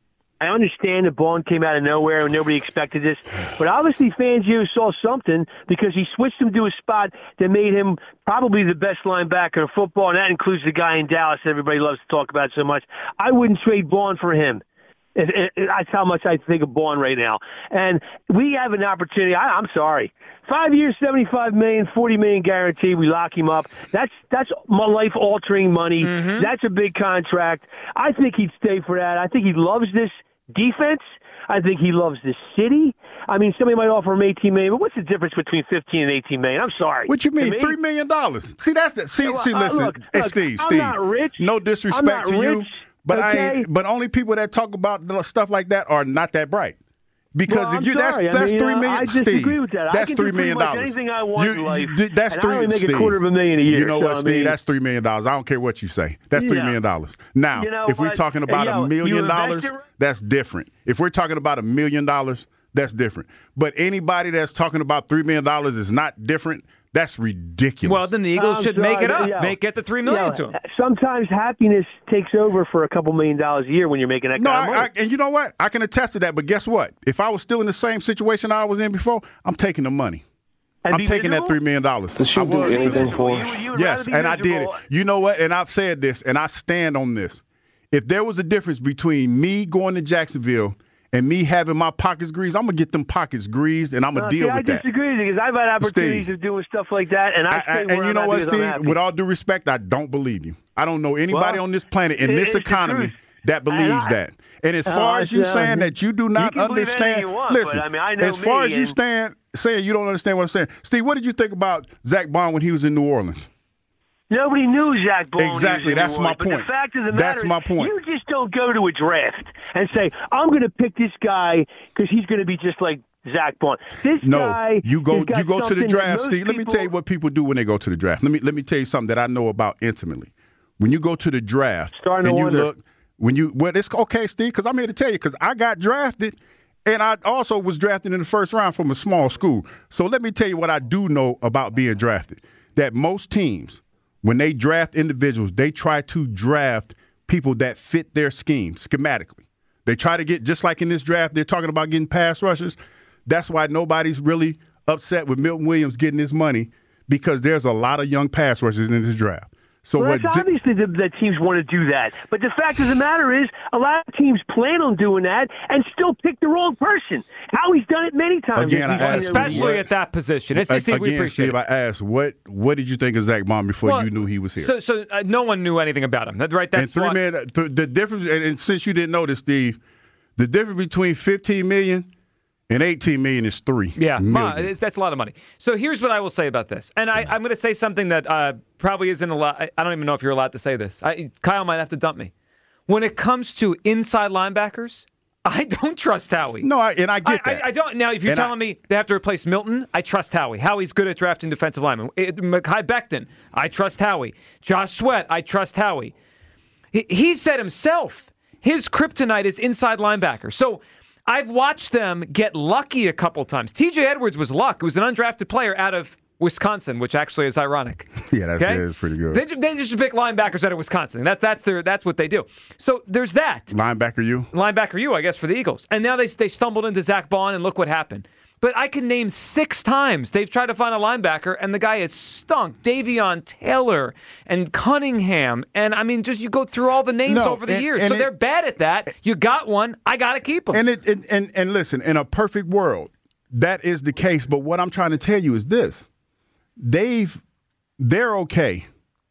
I understand that Bond came out of nowhere and nobody expected this, but obviously Fangio saw something because he switched him to a spot that made him probably the best linebacker in football, and that includes the guy in Dallas that everybody loves to talk about so much. I wouldn't trade Bond for him. It, it, it, that's how much I think of Bond right now. And we have an opportunity. I, I'm sorry. Five years, seventy-five million dollars, forty million dollars guarantee. We lock him up. That's that's life-altering money. Mm-hmm. That's a big contract. I think he'd stay for that. I think he loves this defense. I think he loves this city. I mean, somebody might offer him eighteen million dollars, but what's the difference between fifteen and eighteen million dollars? I'm sorry. What you mean, me, three million dollars? See, that's the, see, well, see, uh, listen. Look, hey, look, Steve, I'm Steve. not rich. No disrespect to rich, you, but okay? I, but only people that talk about stuff like that are not that bright. Because well, if you sorry. that's I that's mean, three uh, million. I disagree Steve, with that. That's I can three do million pretty much dollars. anything I want you, in life. You, that's and three. I only make Steve, a quarter of a million a year. You know what, so, Steve? I mean, that's three million dollars. I don't care what you say. That's three yeah. million dollars. Now, you know if we're what? talking about Yo, a million you dollars, invested- that's different. If we're talking about a million dollars, that's different. But anybody that's talking about three million dollars is not different. That's ridiculous. Well, then the Eagles I'm should sorry, make it up. yo, Make get the three million yo, to him. Sometimes happiness takes over for a couple million dollars a year when you're making that No, kind of I, money. I, and you know what? I can attest to that. But guess what? If I was still in the same situation I was in before, I'm taking the money. And I'm be taking miserable? that three million dollars. Does she do anything for You, us? you would Yes, rather be and I did it. miserable. You know what? And I've said this, and I stand on this. If there was a difference between me going to Jacksonville and me having my pockets greased, I'm gonna get them pockets greased, and I'm gonna No, deal see, with I that. disagree because I've had opportunities Steve. of doing stuff like that, and I, I, I, stay and where you I'm know at what, because I'm Steve? happy. With all due respect, I don't believe you. I don't know anybody Well, on this planet in it- this it's the economy truth. that believes And I- that. And as Uh, far as you it's, uh, saying that you do not you can believe anything understand, you want, listen. but, I mean, I know as far me, as you and- stand saying you don't understand what I'm saying, Steve, what did you think about Zach Bond when he was in New Orleans? Nobody knew Zach Bond. Exactly, was that's in my New Orleans, but point. the fact of the That's matter my is, point. you just don't go to a draft and say, I'm going to pick this guy because he's going to be just like Zach Bond. This No, guy you go has got you go to the something that draft, most Steve. Let me people- tell you what people do when they go to the draft. Let me let me tell you something that I know about intimately. When you go to the draft Starting to and you wonder. look when you well, it's okay, Steve, because I'm here to tell you because I got drafted. And I also was drafted in the first round from a small school. So let me tell you what I do know about being drafted. That most teams, when they draft individuals, they try to draft people that fit their scheme schematically. They try to get, just like in this draft, they're talking about getting pass rushers. That's why nobody's really upset with Milton Williams getting his money because there's a lot of young pass rushers in this draft. So Well, what that's J- obviously the, that teams want to do that. But the fact of the matter is, a lot of teams plan on doing that and still pick the wrong person. Howie's done it many times. Again, I He's- asked- Especially what- at that position. It's, it's, we Again, appreciate Steve, it. I asked, what what did you think of Zach Bond before Well, you knew he was here? So, so uh, no one knew anything about him, That- right? That's and three why- million, th- the difference, and, and since you didn't notice, Steve, the difference between fifteen million and eighteen million is three. Yeah, ma, million. it- that's a lot of money. So here's what I will say about this, and I, I'm going to say something that uh, probably isn't a lot. I, I don't even know if you're allowed to say this. I, Kyle might have to dump me. When it comes to inside linebackers, I don't trust Howie. No, I, and I I, get I, that. I don't. Now, if you're And I- telling me they have to replace Milton, I trust Howie. Howie's good at drafting defensive linemen. It, Mekhi Becton, I trust Howie. Josh Sweat, I trust Howie. He, he said himself, his kryptonite is inside linebacker. So I've watched them get lucky a couple times. T J Edwards was luck. It was an undrafted player out of Wisconsin, which actually is ironic. Yeah, that's, Okay? yeah, that's pretty good. They, they just pick linebackers out of Wisconsin. That, that's their, that's what they do. So there's that. Linebacker, you? Linebacker you, I guess, for the Eagles. And now they they stumbled into Zach Bond, and look what happened. But I can name six times they've tried to find a linebacker, and the guy has stunk. Davion Taylor and Cunningham. And, I mean, just you go through all the names No, over the and- years. and So it- they're bad at that. You got one. I got to keep them. And, it, and, and, and listen, in a perfect world, that is the case. But what I'm trying to tell you is this. They've, they're okay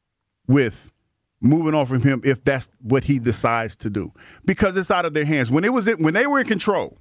with moving on from him if that's what he decides to do. Because it's out of their hands. When it was in, when they were in control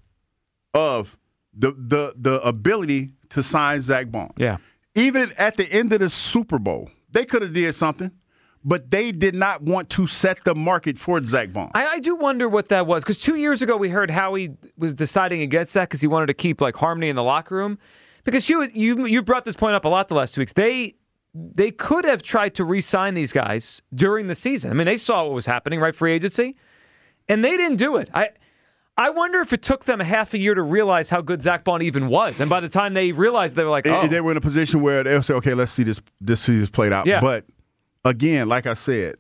of the the the ability to sign Zach Bond. Yeah. Even at the end of the Super Bowl, they could have did something, but they did not want to set the market for Zach Bond. I, I do wonder what that was, because two years ago we heard Howie was deciding against that because he wanted to keep like harmony in the locker room. Because you you you brought this point up a lot the last two weeks. They they could have tried to re-sign these guys during the season. I mean, they saw what was happening, right? Free agency. And they didn't do it. I I wonder if it took them a half a year to realize how good Zach Bond even was. And by the time they realized, they were like, oh. They were in a position where they'll say, okay, let's see this, this, see this played out. Yeah. But, again, like I said,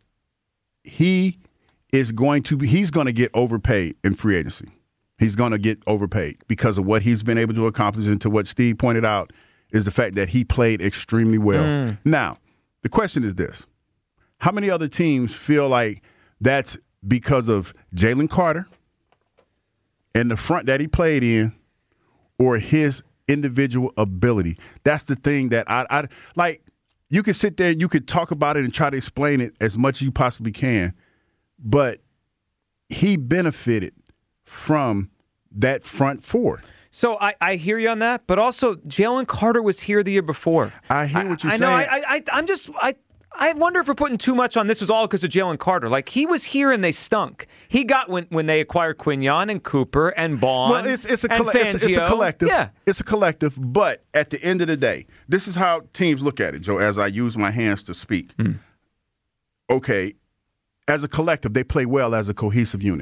he is going to be, he's going to get overpaid in free agency. He's going to get overpaid because of what he's been able to accomplish. And to what Steve pointed out is the fact that he played extremely well. Mm. Now, the question is this. How many other teams feel like that's because of Jalen Carter and the front that he played in, or his individual ability? That's the thing that I, I like. You can sit there and you could talk about it and try to explain it as much as you possibly can, but he benefited from that front four. So I, I hear you on that, but also Jalen Carter was here the year before. I hear what you're I, I saying. know. I, I, I'm just I. I wonder if we're putting too much on this was all because of Jalen Carter. Like, he was here and they stunk. He got when, when they acquired Quignon and Cooper and Bond. Well, it's, it's, a, and coll- it's, it's a collective. Yeah. It's a collective. But at the end of the day, this is how teams look at it, Joe, as I use my hands to speak. Mm. Okay, as a collective, they play well as a cohesive unit.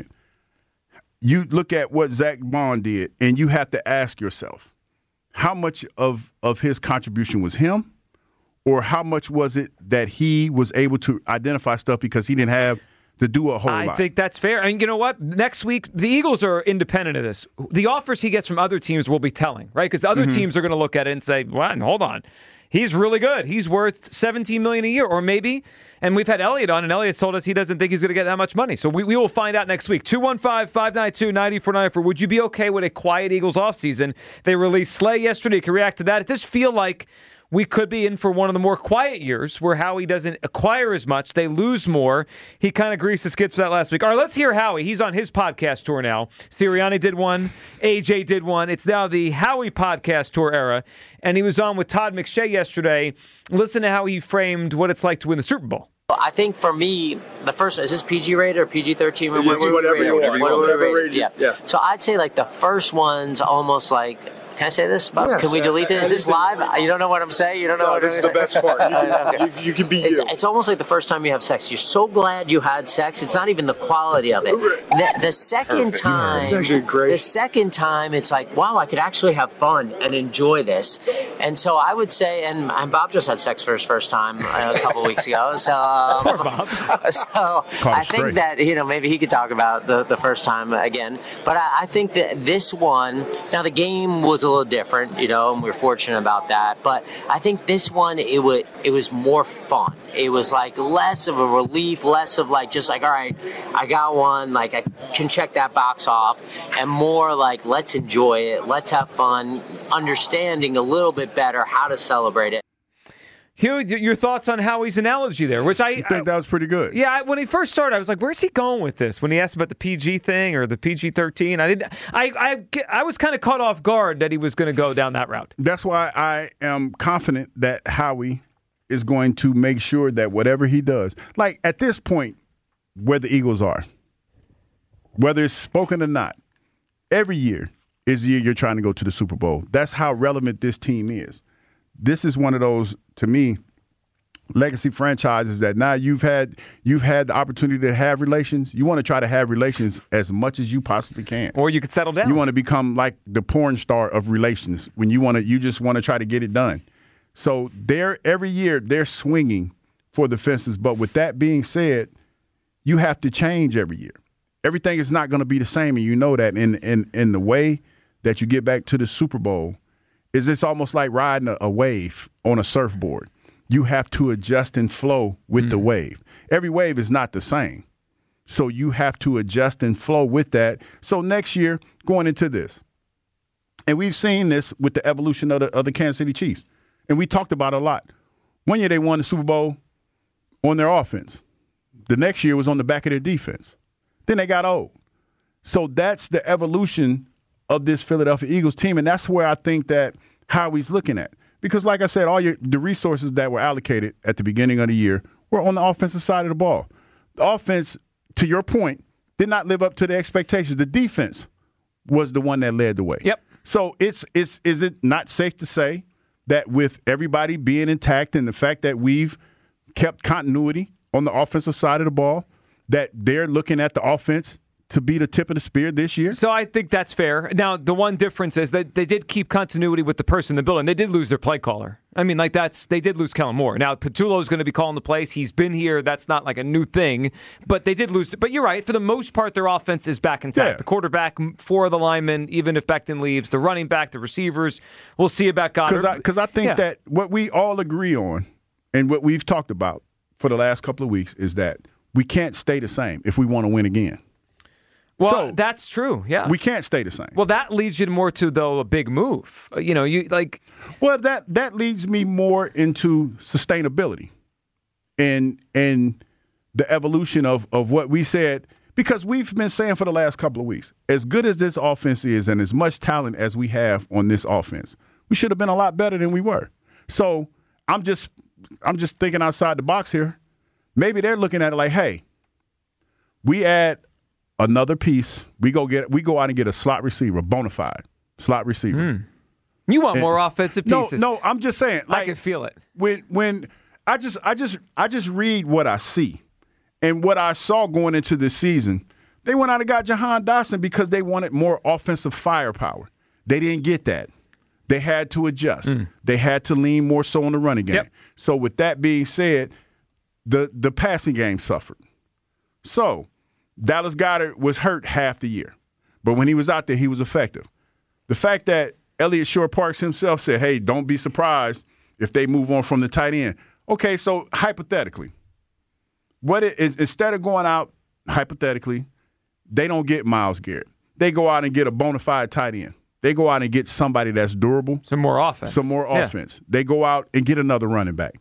You look at what Zach Bond did, and you have to ask yourself, how much of, of his contribution was him? Or how much was it that he was able to identify stuff because he didn't have to do a whole I lot? I think that's fair. And you know what? Next week, the Eagles are independent of this. The offers he gets from other teams will be telling, right? Because other mm-hmm. teams are going to look at it and say, well, hold on. He's really good. He's worth seventeen million dollars a year, or maybe. And we've had Elliott on, and Elliott told us he doesn't think he's going to get that much money. So we, we will find out next week. two one five, five nine two, nine four nine four. Would you be okay with a quiet Eagles offseason? They released Slay yesterday. You can react to that. It does feel like we could be in for one of the more quiet years where Howie doesn't acquire as much. They lose more. He kind of greased the skids for that last week. All right, let's hear Howie. He's on his podcast tour now. Sirianni did one. A J did one. It's now the Howie podcast tour era. And he was on with Todd McShay yesterday. Listen to how he framed what it's like to win the Super Bowl. I think for me, the first one, is this P G rated or P G thirteen? Whatever you want. Whatever rated. Yeah. yeah. So I'd say like the first one's almost like, can I say this? Yes, can we delete this? Is this live? You don't know what I'm saying? You don't know no, what this I'm is the best part. You can, okay. you, you can be it's, you. It's almost like the first time you have sex. You're so glad you had sex. It's not even the quality of it. The, the second Perfect. time, it's actually great. The second time, it's like, wow, I could actually have fun and enjoy this. And so I would say, and, and Bob just had sex for his first time uh, a couple weeks ago. So, um, Poor Bob. so I think straight. that, you know, maybe he could talk about the, the first time again. But I, I think that this one, now the game was a little different. You know, and we were fortunate about that. But I think this one, it was it was more fun. It was like less of a relief, less of like just like, all right, I got one, like I can check that box off, and more like let's enjoy it, let's have fun, understanding a little bit better how to celebrate it. Hugh, your thoughts on Howie's analogy there, which I, I think that was pretty good. Yeah, I, when he first started, I was like, "Where's he going with this?" When he asked about the P G thing or the P G thirteen, I didn't. I I, I was kind of caught off guard that he was going to go down that route. That's why I am confident that Howie is going to make sure that whatever he does, like at this point, where the Eagles are, whether it's spoken or not, every year is the year you're trying to go to the Super Bowl. That's how relevant this team is. This is one of those, to me, legacy franchises that now you've had you've had the opportunity to have relations. You want to try to have relations as much as you possibly can. Or you could settle down. You want to become like the porn star of relations when you want to you just want to try to get it done. So they're every year they're swinging for the fences. But with that being said, you have to change every year. Everything is not going to be the same, and you know that. In in in the way that you get back to the Super Bowl, is it's almost like riding a, a wave on a surfboard. You have to adjust and flow with mm. the wave. Every wave is not the same. So you have to adjust and flow with that. So next year, going into this, and we've seen this with the evolution of the, of the Kansas City Chiefs, and we talked about it a lot. One year they won the Super Bowl on their offense. The next year was on the back of their defense. Then they got old. So that's the evolution of this Philadelphia Eagles team, and that's where I think that Howie's looking at. Because like I said, all your the resources that were allocated at the beginning of the year were on the offensive side of the ball. The offense, to your point, did not live up to the expectations. The defense was the one that led the way. Yep. So it's it's is it not safe to say that with everybody being intact and the fact that we've kept continuity on the offensive side of the ball, that they're looking at the offense to be the tip of the spear this year? So I think that's fair. Now, the one difference is that they did keep continuity with the person in the building. They did lose their play caller. I mean, like that's they did lose Kellen Moore. Now, Patullo's going to be calling the plays. He's been here. That's not like a new thing. But they did lose. But you're right. For the most part, their offense is back intact. Yeah. The quarterback, four of the linemen, even if Becton leaves, the running back, the receivers. We'll see about Goddard. Because I, I think Yeah. that what we all agree on and what we've talked about for the last couple of weeks is that we can't stay the same if we want to win again. Well, So, that's true. Yeah. we can't stay the same. Well, that leads you more to, though, a big move. Uh, You know, you like. Well, that that leads me more into sustainability and and the evolution of, of what we said, because we've been saying for the last couple of weeks, as good as this offense is and as much talent as we have on this offense, we should have been a lot better than we were. So I'm just I'm just thinking outside the box here. Maybe they're looking at it like, hey, we add another piece. We go get we go out and get a slot receiver, bona fide slot receiver. Mm. You want And- more offensive pieces. No, no, I'm just saying. Like, I can feel it. When when I just I just I just read what I see, and what I saw going into this season, they went out and got Jahan Dotson because they wanted more offensive firepower. They didn't get that. They had to adjust. Mm. They had to lean more so on the running game. Yep. So with that being said, the the passing game suffered. So Dallas Goedert was hurt half the year, but when he was out there, he was effective. The fact that Elliott Shore-Parks himself said, hey, don't be surprised if they move on from the tight end. Okay, so hypothetically, what it is, instead of going out, hypothetically, they don't get Myles Garrett. They go out and get a bona fide tight end. They go out and get somebody that's durable. Some more offense. Some more Yeah. offense. They go out and get another running back.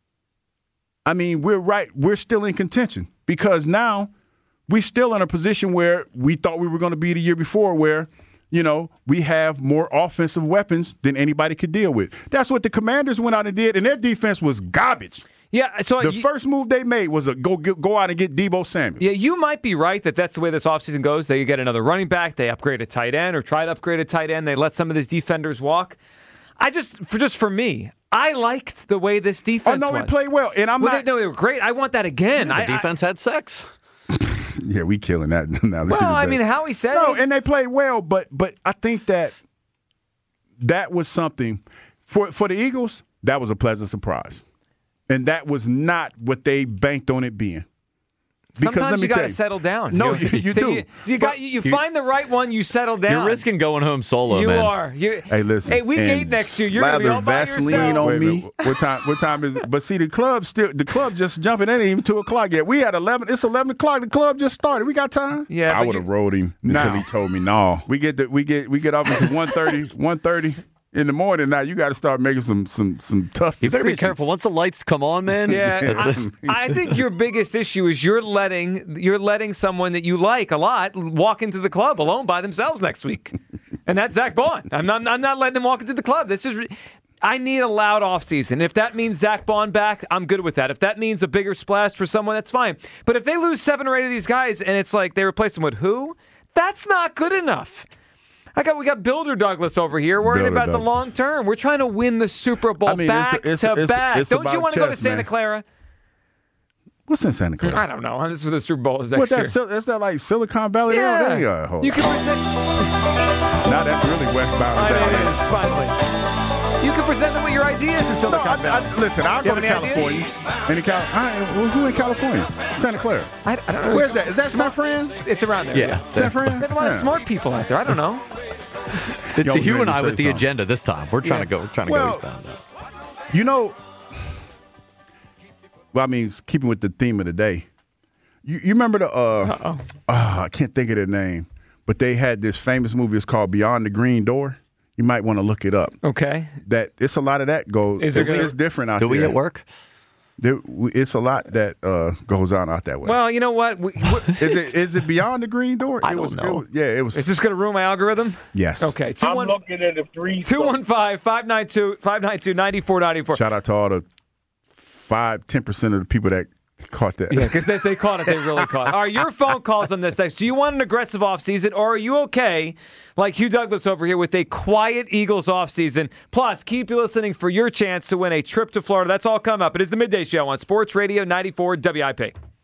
I mean, we're right. We're still in contention because now we're still in a position where we thought we were going to be the year before, where, you know, we have more offensive weapons than anybody could deal with. That's what the Commanders went out and did, and their defense was garbage. Yeah, so The you, first move they made was a go get, go out and get Deebo Samuel. yeah, you might be right that that's the way this offseason goes. They get another running back, they upgrade a tight end or try to upgrade a tight end, they let some of these defenders walk. I just, for just for me, I liked the way this defense Oh, no, was. it played well, and I'm well, not. they, no, they were great. I want that again. The I, defense had sex. Yeah, we killing that now. I, well, I mean, Howie said No, it. and they played well, but but I think that that was something for for the Eagles. That was a pleasant surprise, and that was not what they banked on it being. Because Sometimes let me you got tell to settle down. No, you, you So do. You, you, got, you, you find the right one, you settle down. You're risking going home solo, You man. are. You, Hey, listen. Hey, week and eight next year, you're going to be lather all by Vaseline yourself. on Wait a me. minute. What time? What time is? But see, the club still. The club just jumping. It ain't even two o'clock yet. We had eleven. It's eleven o'clock. The club just started. We got time. Yeah, I but would you- have rolled him until Now. he told me no. We get the, we get we get off until one thirty. one thirty in the morning. Now you got to start making some some some tough. You better be decisions. careful. Once the lights come on, man. Yeah, that's it. I, I think your biggest issue is you're letting you're letting someone that you like a lot walk into the club alone by themselves next week, and that's Zach Bond. I'm not I'm not letting him walk into the club. This is re- I need a loud offseason. If that means Zach Bond back, I'm good with that. If that means a bigger splash for someone, that's fine. But if they lose seven or eight of these guys and it's like they replace them with who, that's not good enough. I got we got Builder Douglas over here worrying Builder about the Douglas. long term. We're trying to win the Super Bowl I mean, it's- back it's- to it's- back. it's Don't you about want to go to chess, Santa man. Clara? What's in Santa Clara? I don't know. This is for the Super Bowl is next What that? year. Sil- That's that like Silicon Valley? Yeah. There you go. Hold You on. can present. Now that's really westbound. I Valley. know it is, finally. You can present them with your ideas in No, Silicon I, Valley. I, listen, I'll You go to have any California. ideas? Any Cal- I, well, who in California? Santa Clara. I, I don't know. Where's that? Is that San Fran? It's around there. Yeah. San Fran? There's a lot of Yeah. smart people out there. I don't know. It's Yo, Hugh you and I say with the something. agenda this time. We're trying Yeah. to go. We're trying to Well, go eastbound. You know, well, I mean, keeping with the theme of the day, you, you remember the, uh, uh, I can't think of the name, but they had this famous movie. It's called Beyond the Green Door. You might want to look it up. Okay. That it's a lot of that goes. Is there It's, gonna- it's different out Do there. we at work? There, we- it's a lot that uh, goes on out that way. Well, you know what? We, we, is it is it Beyond the Green Door? I it don't was, know. It was, yeah, it was. is this going to ruin my algorithm? Yes. Okay. Two I'm one looking at the three. two one five five nine two five nine two ninety four ninety four. Shout out to all the five, ten percent of the people that Caught that. Yeah, because if they caught it, they really caught it. All right, your phone calls on this next. Do you want an aggressive offseason, or are you okay, like Hugh Douglas over here, with a quiet Eagles offseason? Plus, keep you listening for your chance to win a trip to Florida. That's all coming up. It is the Midday Show on Sports Radio ninety-four W I P.